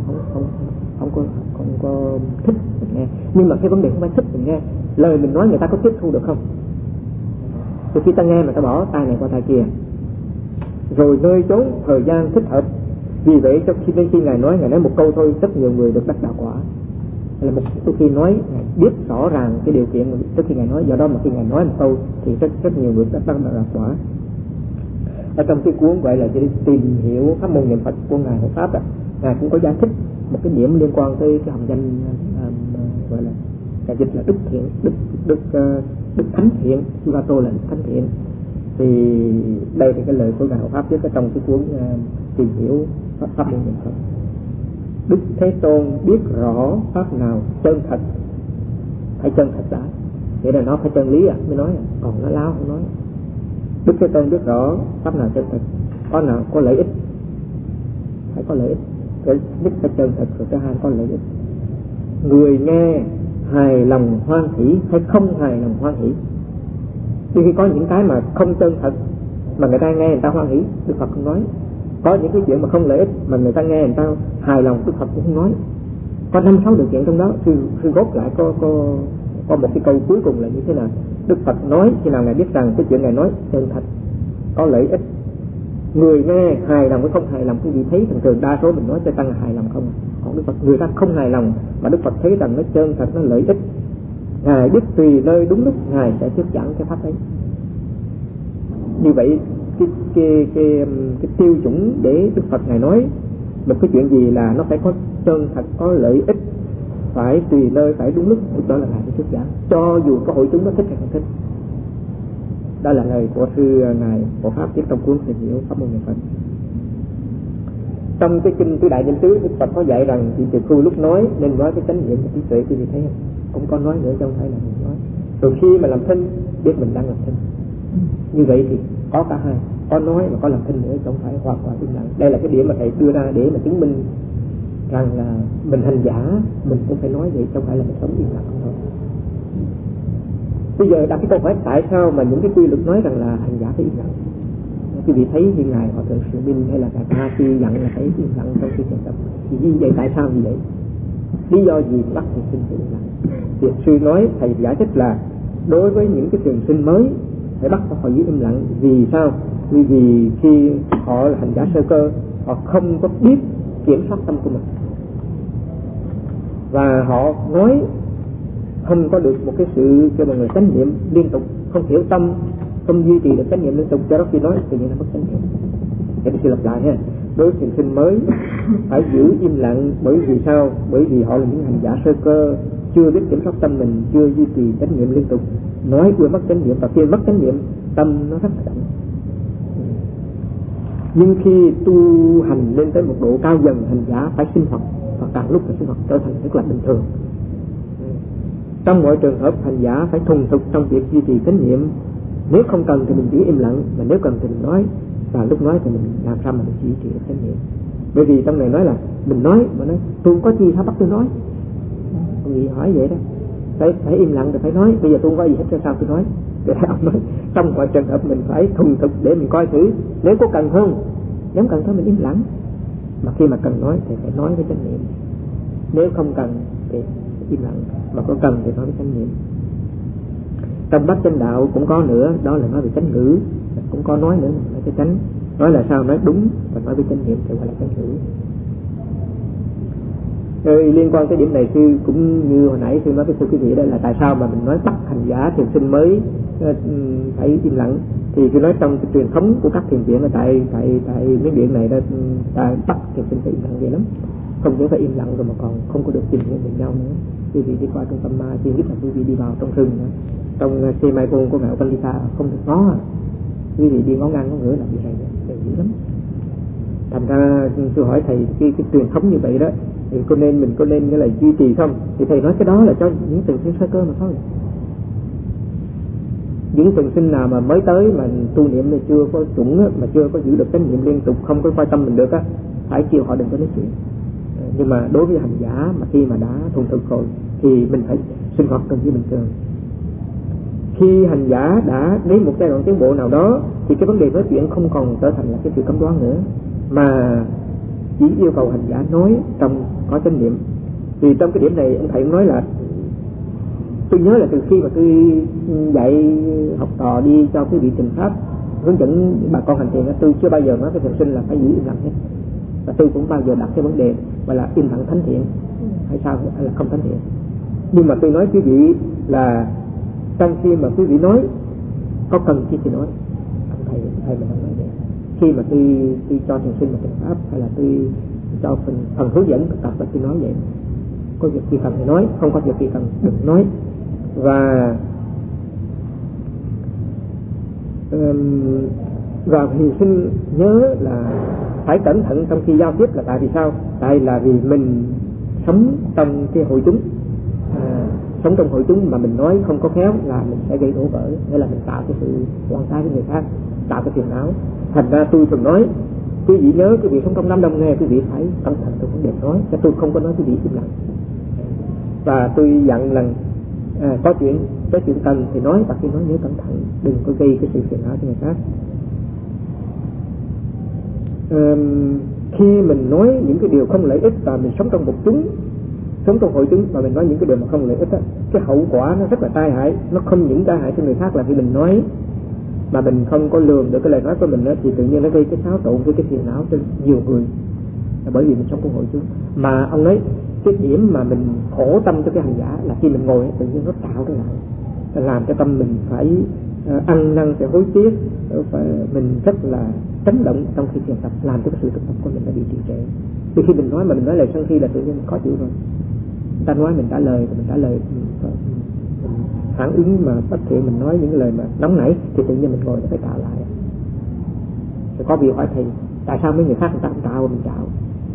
có thích mình nghe. Nhưng mà cái vấn đề không phải thích mình nghe, lời mình nói người ta có tiếp thu được không? Từ khi ta nghe mà ta bỏ tai này qua tai kia, rồi nơi chốn thời gian thích hợp. Vì vậy cho khi ngài nói một câu thôi, rất nhiều người được đắc đạo quả. Là một khi nói biết rõ ràng cái điều kiện trước khi ngài nói, do đó mà khi ngài nói một câu thì rất nhiều người đắc đạo quả. Ở trong cái cuốn gọi là tìm hiểu pháp môn niệm Phật của ngài Hộ Pháp, ngài cũng có giải thích một cái điểm liên quan tới cái hồng danh gọi là cái dịch là đức thiện, đức thánh thiện, Sugato là đức thánh thiện. Thì đây thì cái lời của ngài Hộ Pháp viết ở trong cái cuốn tìm hiểu pháp môn niệm Phật. Đức Thế Tôn biết rõ pháp nào chân thật, phải chân thật đã, vậy là nó phải chân lý mới nói, còn nó láo không nói. Đức Thế Tôn biết rõ pháp nào chân thật, có nào có lợi ích, phải có lợi ích. Cái nhất phải chân thật, rồi cái hai có lợi ích. Người nghe hài lòng hoan hỷ hay không hài lòng hoan hỷ. Khi có những cái mà không chân thật mà người ta nghe người ta hoan hỷ, Đức Phật không nói. Có những cái chuyện mà không lợi ích mà người ta nghe người ta hài lòng, Đức Phật cũng không nói. Có 5-6 điều kiện trong đó. Sư gốc lại có một cái câu cuối cùng là như thế nào? Đức Phật nói khi nào ngài biết rằng cái chuyện ngài nói chân thật, có lợi ích. Người nghe hài lòng với không hài lòng, cái gì thấy thường thường đa số mình nói cho tăng hài lòng không. Còn Đức Phật người ta không hài lòng mà Đức Phật thấy rằng nó chân thật, nó lợi ích, ngài biết tùy nơi đúng lúc ngài sẽ thuyết giảng cái pháp ấy. Như vậy cái tiêu chuẩn để Đức Phật ngài nói một cái chuyện gì là nó phải có chân thật, có lợi ích, phải tùy nơi, phải đúng lúc, đó là ngài phải thuyết giảng, cho dù có hội chúng nó thích hay không thích. Đó là lời của sư ngài Hộ Pháp viết trong cuốn Tìm hiểu pháp môn niệm Phật. Trong cái kinh Tứ Đại Niệm xứ, Đức Phật có dạy rằng vị tỳ khưu lúc nói nên nói cái chánh niệm và trí tuệ. Quý vị thấy không? Cũng có nói nữa, không phải là mình nói. Rồi khi mà làm thinh biết mình đang làm thinh. Như vậy thì có cả hai, có nói mà có làm thinh nữa, không phải hoàn toàn im lặng. Đây là cái điểm mà thầy đưa ra để mà chứng minh rằng là mình hành giả mình cũng phải nói vậy, không phải là mình sống im lặng không thôi. Bây giờ đặt cái câu hỏi tại sao mà những cái quy luật nói rằng là hành giả phải im lặng. Quý vị thấy như ngài Hòa Thượng Sự Minh hay là ngài Ma Chi dặn là phải im lặng trong khi thiền tập. Thì như vậy tại sao như vậy? Lý do gì bắt thiền sinh phải im lặng? Thiền sư nói, thầy giải thích là đối với những cái thiền sinh mới phải bắt họ giữ im lặng. Vì sao? Vì khi họ là hành giả sơ cơ, họ không có biết kiểm soát tâm của mình, và họ nói không có được một cái sự cho mọi người chánh niệm liên tục, không hiểu tâm, không duy trì được chánh niệm liên tục, cho đó khi nói tự nhiên nó mất chánh niệm. Để tôi lặp lại ha. Đối với thiền sinh mới phải giữ im lặng, bởi vì sao? Bởi vì họ là những hành giả sơ cơ, chưa biết kiểm soát tâm mình, chưa duy trì chánh niệm liên tục, nói vừa mất chánh niệm, và khi mất chánh niệm tâm nó rất là động. Nhưng khi tu hành lên tới một độ cao dần, hành giả phải sinh hoạt, và càng lúc phải sinh hoạt trở thành rất là bình thường. Trong mọi trường hợp hành giả phải thuần thục trong việc duy trì chánh niệm. Nếu không cần thì mình chỉ im lặng, mà nếu cần thì mình nói, và lúc nói thì mình làm sao mà mình duy trì được chánh niệm. Bởi vì trong này nói là mình nói mà nói tôi có gì sao bắt tôi nói, người hỏi vậy đó, phải im lặng rồi phải nói. Bây giờ tôi không có gì hết, sao tôi nói? Để ông nói trong mọi trường hợp mình phải thuần thục để mình coi thử, nếu có cần không, nếu cần thôi mình im lặng, mà khi mà cần nói thì phải nói với chánh niệm, nếu không cần thì im lặng, mà có cần thì nói với chánh niệm. Trong Bát Chánh Đạo cũng có nữa, đó là nói về chánh ngữ, cũng có nói nữa, nói cái chánh, nói là sao, nói đúng và nói với chánh niệm thì gọi là chánh ngữ. Rồi liên quan tới điểm này sư cũng như hồi nãy sư nói với quý vị đó là tại sao mà mình nói bắt hành giả thiền sinh mới phải im lặng. Thì sư nói trong cái truyền thống của các thiền viện là tại Miến Điện này đó, ta bắt thiền sinh phải im lặng vậy lắm. không những phải im lặng rồi mà còn không có được tìm hiểu về nhau nữa. Quý vị đi qua trung tâm ma chi, nhất là quý vị đi vào trong rừng nữa, trong xe mai côn của mẹ Pandita không được ngó, quý vị đi ngó ngang ngó ngửa là bị rầy dữ lắm. Thành ra tôi hỏi thầy cái truyền thống như vậy đó thì mình có nên cái là duy trì không? Thì thầy nói cái đó là cho những tầng sinh sơ cơ mà thôi. Những tầng sinh nào mà mới tới mà tu niệm mà chưa có chuẩn mà chưa có giữ được chánh niệm liên tục, không có quan tâm mình được á, phải kêu họ đừng có nói chuyện. Nhưng mà đối với hành giả mà khi mà đã thuần thực rồi thì mình phải sinh hoạt gần như bình thường. Khi hành giả đã đến một giai đoạn tiến bộ nào đó thì cái vấn đề nói chuyện không còn trở thành là cái sự cấm đoán nữa, mà chỉ yêu cầu hành giả nói trong có chánh niệm. Thì trong cái điểm này ông thầy nói là tôi nhớ là từ khi mà tôi dạy học trò đi cho quý vị trình pháp hướng dẫn bà con hành thiền, tôi chưa bao giờ nói với thiền sinh là phải giữ im lặng hết, và tôi cũng bao giờ đặt cái vấn đề gọi là im lặng thánh thiện hay sao hay là không thánh thiện. Nhưng mà tôi nói quý vị là trong khi mà quý vị nói có cần chi thì nói. Ông thầy mình không nói vậy. Khi mà tôi cho thiền sinh một trình pháp hay là tôi cho phần hướng dẫn tập là tôi nói vậy, có việc gì cần thì nói, không có việc gì cần đừng nói. Và thiền sinh nhớ là phải cẩn thận trong khi giao tiếp, là tại vì sao? Tại là vì mình sống trong cái hội chúng, sống trong hội chúng mà mình nói không có khéo là mình sẽ gây đổ vỡ, nghĩa là mình tạo cái sự quan trái với người khác, tạo cái phiền não. Thành ra tôi thường nói quý vị nhớ, quý vị sống trong đám đông nghe, quý vị phải cẩn thận trong vấn đề nói, chứ tôi không có nói quý vị im lặng. Và tôi dặn là có chuyện cần thì nói, và khi nói nhớ cẩn thận, đừng có gây cái sự phiền não cho người khác. Khi mình nói những cái điều không lợi ích và mình sống trong một chúng, sống trong hội chúng mà mình nói những cái điều mà không lợi ích á, cái hậu quả nó rất là tai hại. Nó không những tai hại cho người khác là khi mình nói mà mình không có lường được cái lời nói của mình á, thì tự nhiên nó gây cái xáo trộn với cái phiền não cho nhiều người, là bởi vì mình sống trong hội chúng. Mà ông nói cái điểm mà mình khổ tâm cho cái hành giả là khi mình ngồi tự nhiên nó tạo trở lại, làm cho tâm mình phải ăn năn phải hối tiếc, mình rất là chấn động trong khi thiền tập, làm cho cái sự thực tập của mình đã bị trì trệ. Vì khi mình nói mà mình nói lời sân si là tự nhiên mình khó chịu rồi. Người ta nói mình trả lời, mình phản ứng mà bất thiện, mình nói những lời mà nóng nảy thì tự nhiên mình ngồi phải tạo lại. Rồi có vị hỏi thầy tại sao mấy người khác người ta không tạo mình tạo?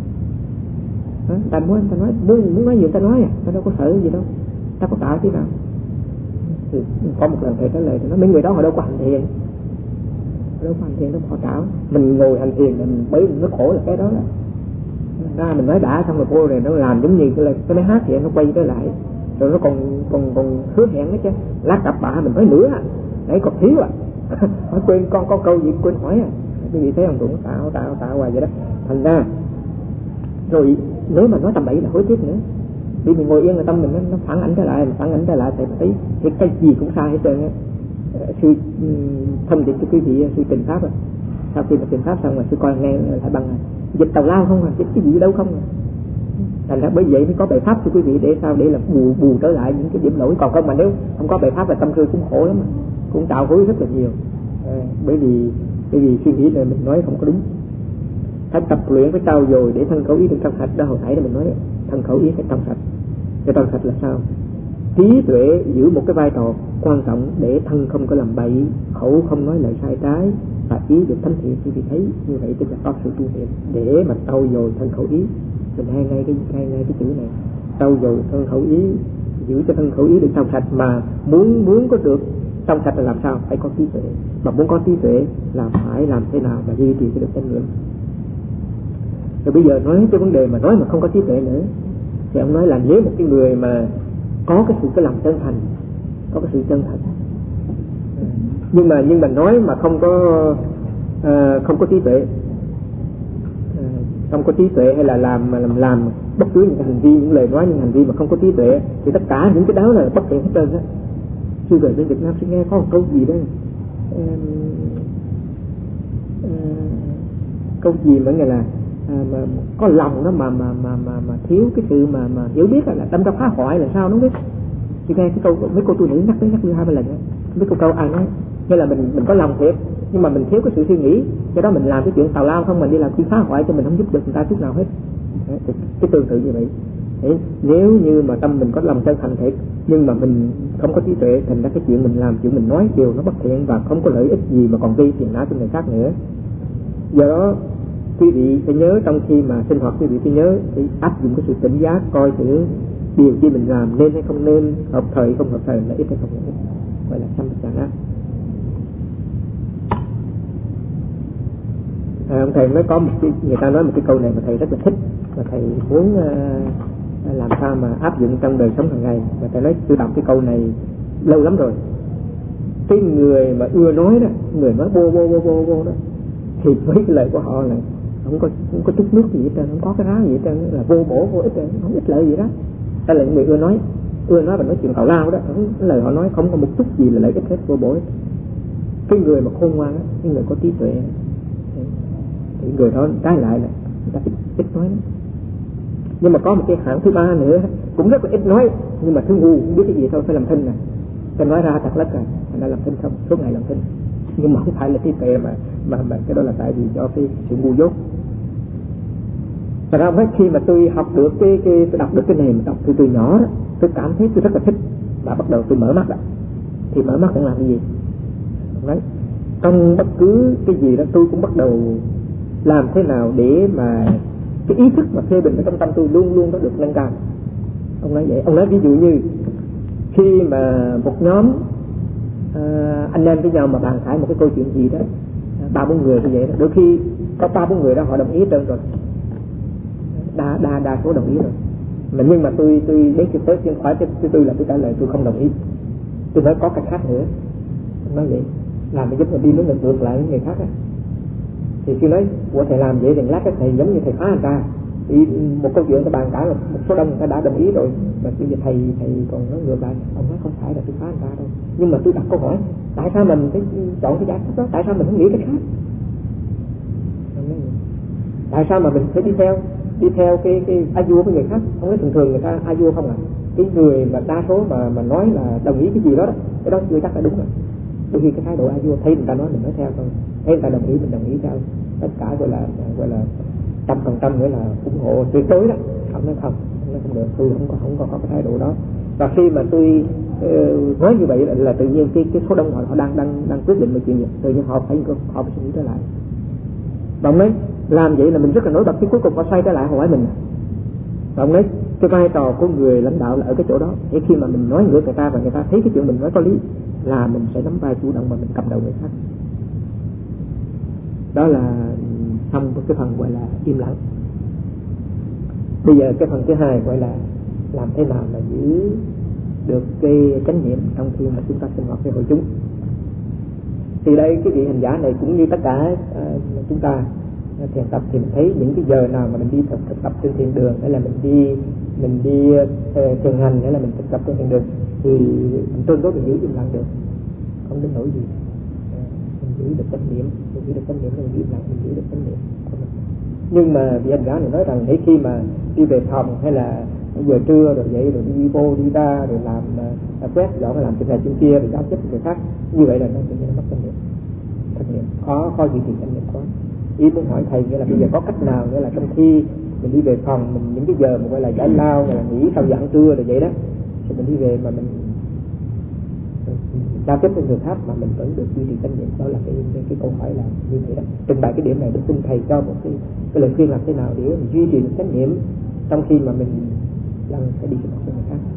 Ta nói muốn nói gì người ta nói à, ta đâu có sợ gì đâu, ta có tạo chứ nào. Thì có một lần thầy trả lời, nói mấy người đó họ đâu có hành thiền, đâu họ tạo. Mình ngồi hành thiền mình bởi nó khổ là cái đó là ra mình nói đã xong rồi cô này nó làm giống như cái máy hát vậy, nó quay trở lại rồi nó còn hứa hẹn đó chứ, lát gặp bà mình nói nữa đấy còn thiếu à. Hỏi quên con câu gì quên hỏi à, cái gì thấy ông cũng tạo hoài vậy đó. Thành ra rồi nếu mà nói tầm bậy là hối tiếc nữa, vì mình ngồi yên là tâm mình nó phản ảnh trở lại thì thấy cái gì cũng sai hết trơn á. Sư thông điệp cho quý vị sư trình pháp rồi, sau khi mà trình pháp xong rồi sư coi nghe lại bằng dịch tào lao không à, dịch cái gì đâu không à. Thành ra bởi vậy mới có bài pháp cho quý vị để sao, để là bù trở lại những cái điểm lỗi. Còn không mà nếu không có bài pháp là tâm sư cũng khổ lắm mà, cũng tạo hối rất là nhiều. Bởi vì suy nghĩ là mình nói không có đúng. Phải tập luyện, phải trau dồi để thân khẩu ý được trong sạch. Đó hồi nãy là mình nói thân khẩu ý phải trong sạch. Cái trong sạch là sao? Trí tuệ giữ một cái vai trò quan trọng để thân không có làm bậy, khẩu không nói lời sai trái, và ý được thánh thiện. Quý vị thấy như vậy tức là có sự tu luyện để mà trau dồi thân khẩu ý. Mình hay ngay cái chữ này, trau dồi thân khẩu ý, giữ cho thân khẩu ý được trong sạch. Mà muốn có được trong sạch là làm sao? Phải có trí tuệ. Mà muốn có trí tuệ là phải làm thế nào mà duy trì cái được chánh niệm. Rồi bây giờ nói cái vấn đề mà nói mà không có trí tuệ nữa, thì ông nói là nếu một cái người mà có cái lòng chân thành, có cái sự chân thành, nhưng mà nói mà không có trí tuệ, không có trí tuệ hay là làm bất cứ những hành vi, những lời nói, những hành vi mà không có trí tuệ thì tất cả những cái đó là bất thiện hết trơn á. Sư về bên Việt Nam sư nghe có một câu gì đó, câu gì mà nghe là mà có lòng đó mà thiếu cái sự mà hiểu biết là đâm ra phá hoại là sao nó biết. Chị nghe cái câu mấy cô tu nữ nhắc đi 2-3 lần mấy câu ai nói như là mình có lòng thiệt nhưng mà mình thiếu cái sự suy nghĩ, do đó mình làm cái chuyện tào lao không, mình đi làm chuyện phá hoại cho mình không giúp được người ta chút nào hết. Cái tương tự như vậy. Thế nếu như mà tâm mình có lòng chân thành thiệt, nhưng mà mình không có trí tuệ, thành ra cái chuyện mình làm, chuyện mình nói điều nó bất thiện và không có lợi ích gì mà còn gây phiền não cho người khác nữa. Do đó quý vị phải nhớ, trong khi mà sinh hoạt quý vị phải nhớ phải áp dụng cái sự tỉnh giác, coi thử điều gì mình làm nên hay không nên, hợp thời không hợp thời, lợi ích hay không lợi ích, gọi là sampajanya. Ông thầy mới có một cái, người ta nói một cái câu này mà thầy rất là thích, mà thầy muốn làm sao mà áp dụng trong đời sống hàng ngày. Và thầy nói tôi đọc cái câu này lâu lắm rồi. Cái người mà ưa nói đó, người nói vô đó, thì với cái lời của họ là không có chút nước gì hết trơn, không có cái ráo gì hết trơn, là vô bổ vô ích, không ích lợi gì đó. Đó là những người ưa nói và nói chuyện tào lao đó, cái lời họ nói không có một chút gì là lợi ích hết, vô bổ hết. Cái người mà khôn ngoan, cái người có trí tuệ, thì người đó trái lại là người ta ít nói đó. Nhưng mà có một cái hạng thứ ba nữa cũng rất là ít nói, nhưng mà thứ ngu không biết cái gì thôi, phải làm thinh nè, phải nói ra thật lất rồi, thành ra làm thinh không, suốt ngày làm thinh. Nhưng mà không phải là trí tuệ mà cái đó là tại vì do cái sự ngu dốt. Thật ra với khi mà tôi học được tôi đọc được cái này, mà đọc từ nhỏ đó, tôi cảm thấy tôi rất là thích, và bắt đầu tôi mở mắt đó. Thì mở mắt để làm cái gì? Đấy, trong bất cứ cái gì đó tôi cũng bắt đầu làm thế nào để mà cái ý thức mà phê bình ở trong tâm tôi luôn luôn nó được nâng cao. Ông nói vậy, ông nói ví dụ như khi mà một nhóm anh em với nhau mà bàn thảo một cái câu chuyện gì đó, 3-4 người như vậy đó, đôi khi có 3-4 người đó họ đồng ý trơn rồi, đa số đồng ý rồi, nhưng mà tôi đến khi tới hỏi tôi là tôi trả lời tôi không đồng ý, tôi nói có cái khác nữa. Ông nói vậy làm để giúp mình đi nó ngược lại với người khác á. Thì khi nói của thầy làm vậy thì lát cái thầy giống như thầy phá anh ta. Thì một câu chuyện các bạn cả là một số đông người ta đã đồng ý rồi, mà bây giờ thầy còn nói ngược lại. Ông nói không phải là tôi phá anh ta đâu, nhưng mà tôi đặt câu hỏi tại sao mình phải chọn cái giải pháp đó, tại sao mình không nghĩ cái khác? Tại sao mà mình phải đi theo cái a vua của người khác? Không nói thường người ta a vua không à, cái người mà đa số mà nói là đồng ý cái gì đó, cái đó chưa chắc là đúng rồi. Đôi khi cái thái độ a vua thấy người ta nói mình nói theo thôi, thấy người ta đồng ý mình đồng ý theo, tất cả gọi là 100% nghĩa là ủng hộ tuyệt đối đó. Ông nói không được, tôi không có cái thái độ đó. Và khi mà tôi nói như vậy là tự nhiên cái số đông họ đang quyết định một chuyện gì, tự nhiên họ phải suy nghĩ trở lại. Và ông nói làm vậy là mình rất là nổi bật, cái cuối cùng họ xoay trở lại hỏi mình. Và ông nói cái vai trò của người lãnh đạo là ở cái chỗ đó, để khi mà mình nói ngược người ta và người ta thấy cái chuyện mình nói có lý, là mình sẽ nắm vai chủ động và mình cầm đầu người khác. Đó là xong cái phần gọi là im lặng. Bây giờ cái phần thứ hai gọi là làm thế nào mà giữ được cái chánh niệm trong khi mà chúng ta sinh hoạt với hội chúng. Thì đây cái vị hành giả này cũng như tất cả chúng ta thiền tập, thì mình thấy những cái giờ nào mà mình đi thực tập trên thiền đường, hay là mình đi thiền hành, hay là mình thực tập trên thiền đường, thì mình tương đối mình giữ im lặng được, không đến nỗi gì. Mình giữ được chánh niệm, mình giữ được im lặng, mình giữ được chánh niệm của mình. Nhưng mà vị hành giả này nói rằng để khi mà đi về phòng hay là giờ trưa rồi vậy rồi đi vô đi ra rồi làm quét dọn, làm chuyện này chuyện kia rồi giao tiếp với người khác, như vậy là nó tự nhiên mất chánh niệm, khó duy trì chánh niệm quá. Ý muốn hỏi thầy nghĩa là bây giờ có cách nào nghĩa là trong khi mình đi về phòng, mình những cái giờ mà gọi là giải lao, gọi là nghỉ sau giờ ăn trưa rồi vậy đó, thì mình đi về mà mình giao tiếp với người khác mà mình vẫn được duy trì chánh niệm. Đó là cái câu hỏi là như vậy đó. Trình bày cái điểm này để xin thầy cho một cái lời khuyên làm thế nào để mình duy trì được chánh niệm trong khi mà mình đang phải đi sinh hoạt với người khác.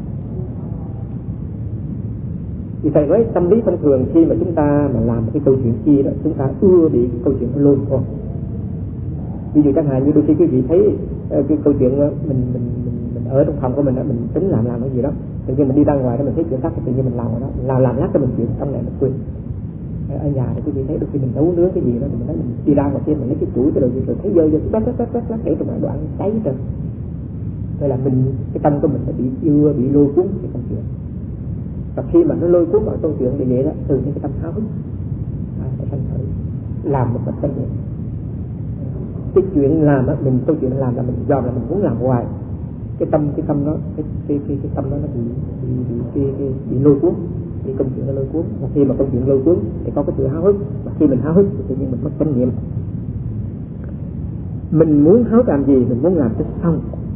Thì thầy nói tâm lý thông thường khi mà chúng ta mà làm một cái câu chuyện chi đó, chúng ta ưa bị cái câu chuyện nó lôi thôi. Ví dụ chẳng hạn như đôi khi quý vị thấy cái câu chuyện mình ở trong phòng của mình đó, mình tính làm cái gì đó, tự nhiên mình đi ra ngoài đó mình thấy chuyện khác, tự nhiên mình làm rồi đó, làm lát cho mình chuyện trong này mình quên. Ở nhà thì quý vị thấy đôi khi mình nấu nướng cái gì đó, mình thấy mình đi ra ngoài kia mình lấy cái chuỗi cái đồ gì rồi thấy dơ lát để trong đoạn cháy rồi. Vậy là cái tâm của mình nó bị lôi cuốn cái công chuyện. Và khi mà nó lôi cuốn vào câu chuyện thì vậy đó, từ những cái tâm háo hức phải thành thử làm một cách chánh niệm. Cái chuyện làm á, câu chuyện làm là mình do là mình muốn làm hoài, cái tâm đó cái tâm đó nó bị lôi cuốn, thì công chuyện nó lôi cuốn. Và khi mà công chuyện lôi cuốn thì có cái sự háo hức, và khi mình háo hức thì tự nhiên mình mất chánh niệm. mình muốn háo làm gì, mình muốn làm cho xong.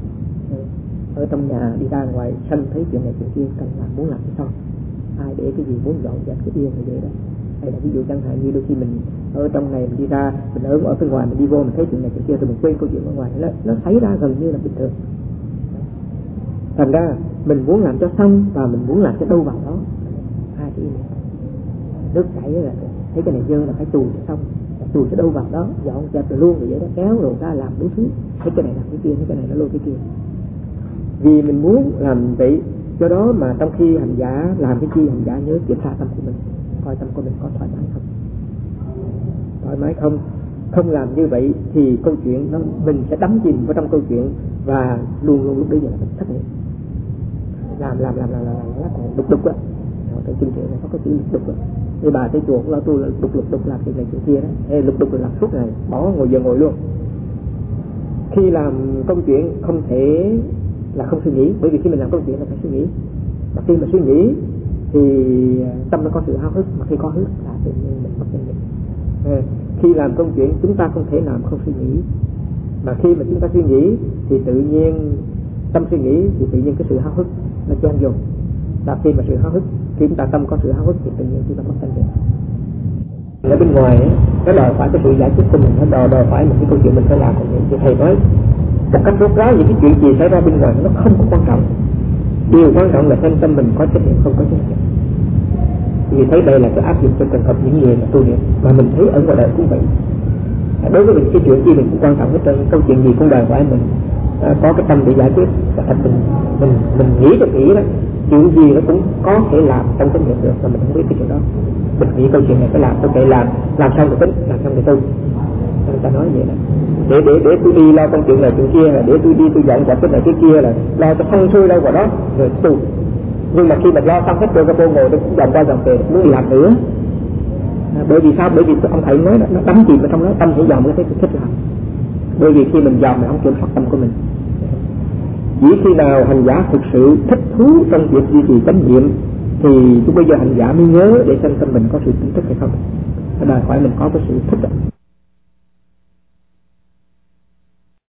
Ở trong nhà đi ra ngoài sân thấy chuyện này chuyện kia cần làm, muốn làm cho xong. Ai để cái gì muốn dọn dẹp cái yên như vậy đó. Hay là ví dụ chẳng hạn như đôi khi mình ở trong này mình đi ra, mình ở bên ngoài mình đi vô mình thấy chuyện này chuyện kia rồi mình quên câu chuyện ở ngoài, nó xảy ra gần như là bình thường. Thành ra mình muốn làm cho xong và mình muốn làm cho đâu vào đó. Hai cái ý này. Nước chảy là thấy cái này dơ là phải chùi cho xong, chùi cho đâu vào đó, dọn dẹp rồi luôn rồi vậy đó, kéo rồi ra làm đủ thứ. Thấy cái này làm cái kia, thấy cái này nó lôi cái kia. Vì mình muốn làm vậy, do đó mà trong khi hành giả làm cái chi, hành giả nhớ kiểm tra tâm của mình, coi tâm của mình có thoải mái không. Thoải mái không? Không làm như vậy thì câu chuyện nó mình sẽ đắm chìm vào trong câu chuyện và luôn luôn lúc đấy giờ là mình thất nghiệp. Làm đục á. Trong kinh nghiệm này có cái chữ đục á. Thì bà tới chùa cũng lo tu là đục làm chuyện này chuyện kia đó. Ê, đục là làm suốt ngày, bỏ ngồi giờ ngồi luôn. Khi làm công chuyện không thể là không suy nghĩ, bởi vì khi mình làm công chuyện là phải suy nghĩ. Và khi mà suy nghĩ thì tâm nó có sự háo hức, mà khi có hức là tự nhiên mình mất kinh nghiệm. Khi làm công chuyện chúng ta không thể làm không suy nghĩ, mà khi mà chúng ta suy nghĩ thì tự nhiên tâm suy nghĩ thì tự nhiên cái sự háo hức nó chen vô. Và khi mà sự háo hức, khi chúng ta tâm có sự háo hức thì tự nhiên chúng ta mất thanh định. Ở bên ngoài ấy, nó đòi phải cái sự giải quyết của mình, nó đòi phải một cái câu chuyện mình phải làm. Thì thầy nói một cách rốt ráo những cái chuyện gì xảy ra bên ngoài nó không có quan trọng. Điều quan trọng là xem tâm mình có trách nhiệm không có trách nhiệm. Vì thấy đây là cái áp dụng cho trường hợp những người mà tu luyện, mà mình thấy ở ngoài đời cũng vậy. Đối với mình cái chuyện gì mình cũng quan trọng hết trơn, câu chuyện gì cũng đòi hỏi mình có cái tâm để giải quyết. Và thật mình nghĩ được nghĩ đó, chuyện gì nó cũng có thể làm trong cái nghiệp được, mà mình không biết cái chuyện đó. Mình nghĩ câu chuyện này phải làm, ok làm xong rồi tính, làm xong rồi tu. Người ta nói vậy đó. Để tôi đi lo công chuyện này chuyện kia, là để tôi đi tôi dọn dẹp cái này cái kia, là lo cho xong xuôi đâu vào đó rồi tu. Nhưng mà khi mình lo xong hết rồi, cái vô ngồi tôi cũng dòng qua dòng về muốn đi làm nữa. Bởi vì sao? Bởi vì ông thầy nói nó đắm chìm ở trong đó, tâm phải dòm cái thấy thích làm. Bởi vì khi mình dòm mình không kiểm soát tâm của mình. Chỉ khi nào hành giả thực sự thích thú trong việc duy trì chánh niệm thì lúc bây giờ hành giả mới nhớ để xem tâm mình có sự tỉnh thức hay không. Đòi hỏi mình có cái sự thích.